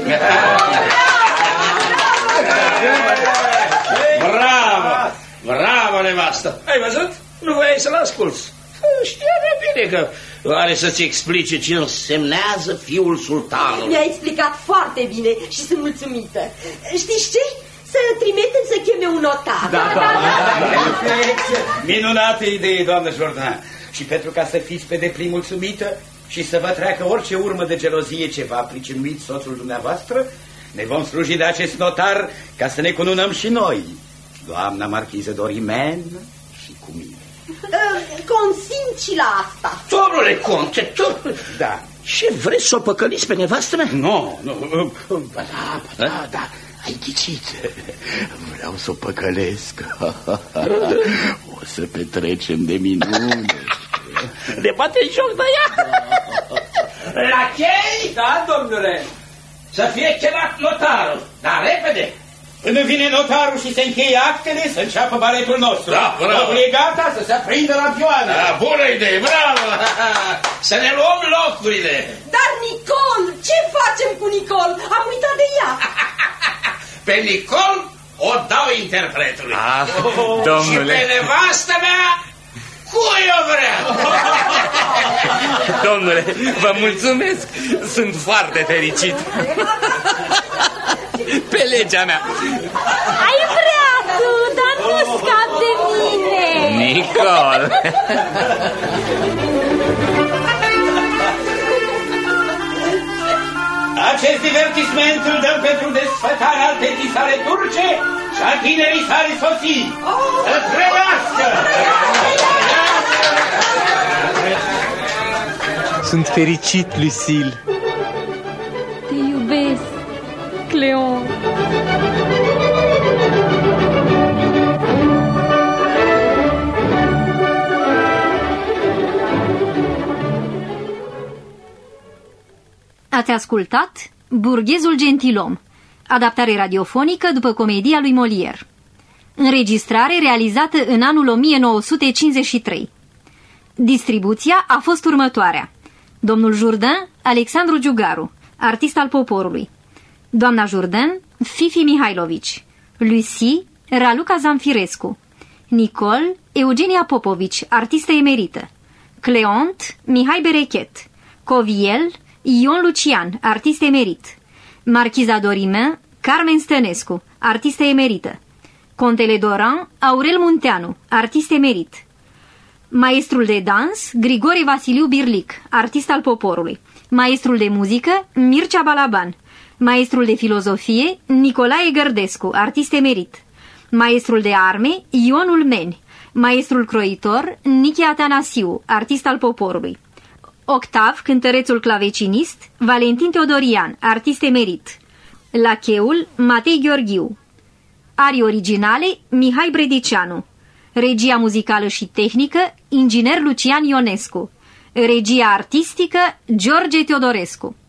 Bravo! Bravo, nevastă! Ai văzut? Nu voiai să-l asculți. Știa de bine că are să-ți explice ce însemnează fiul sultanului. Mi-a explicat foarte bine și sunt mulțumită. Știți ce? Să trimitem să cheme un notar. Da, da, da, da. Minunată idee, doamnă Jourdan. Și pentru ca să fiți pe deplin mulțumită și să vă treacă orice urmă de gelozie ce v-a pricinuit soțul dumneavoastră, ne vom sluji de acest notar ca să ne cununăm și noi, doamna marchiză Dorimen și cu mine. Consimt și la asta. Domnule conte, tu... Da. Ce vreți să o păcăliți pe nevastă mea? Nu, nu, ba da, ba da, da, ai ghicit. Vreau să o păcălesc. O să petrecem de minune. Ne bate joc de ea. La chei? Da, domnule. Să fie chemat notarul, dar repede. Până vine notarul și se încheie actele, să înceapă baletul nostru. Da, bravo. Totul e gata, să se aprindă lampioana. Da, bună idee, bravo! Să ne luăm locurile. Dar Nicol, ce facem cu Nicol? Am uitat de ea. Pe Nicol o dau interpretului. Ah, domnule. Și pe nevastă mea, cui o vrea? Domnule, vă mulțumesc. Sunt foarte fericit. Pe legea mea. Ai vrea tu, dar nu scap de mine. Nicol. Acest divertisment îl dăm pentru desfătarea alteții sale turce și a tinerii sale soții. Să trăiască! Sunt fericit, Lucille. Te iubesc, Cleon. Ați ascultat Burghezul Gentilom, adaptare radiofonică după comedia lui Molière. Înregistrare realizată în anul o mie nouă sute cincizeci și trei. Distribuția a fost următoarea: domnul Jourdain, Alexandru Giugaru, artist al poporului; doamna Jourdain, Fifi Mihailovici; Lucie, Raluca Zamfirescu; Nicol, Eugenia Popovici, artistă emerită; Cleont, Mihai Berechet; Coviel, Ion Lucian, artist emerit; Marchiza Dorimin, Carmen Stănescu, artistă emerită; Contele Doran, Aurel Munteanu, artist emerit; maestrul de dans, Grigore Vasiliu Birlic, artist al poporului; maestrul de muzică, Mircea Balaban; maestrul de filozofie, Nicolae Gărdescu, artist emerit; maestrul de arme, Ion Ulmeni; maestrul croitor, Nichi Atanasiu, artist al poporului; octav, cântărețul clavecinist, Valentin Teodorian, artist emerit; lacheul, Matei Gheorghiu; arii originale, Mihai Bredicianu; regia muzicală și tehnică, inginer Lucian Ionescu; regia artistică, George Teodorescu.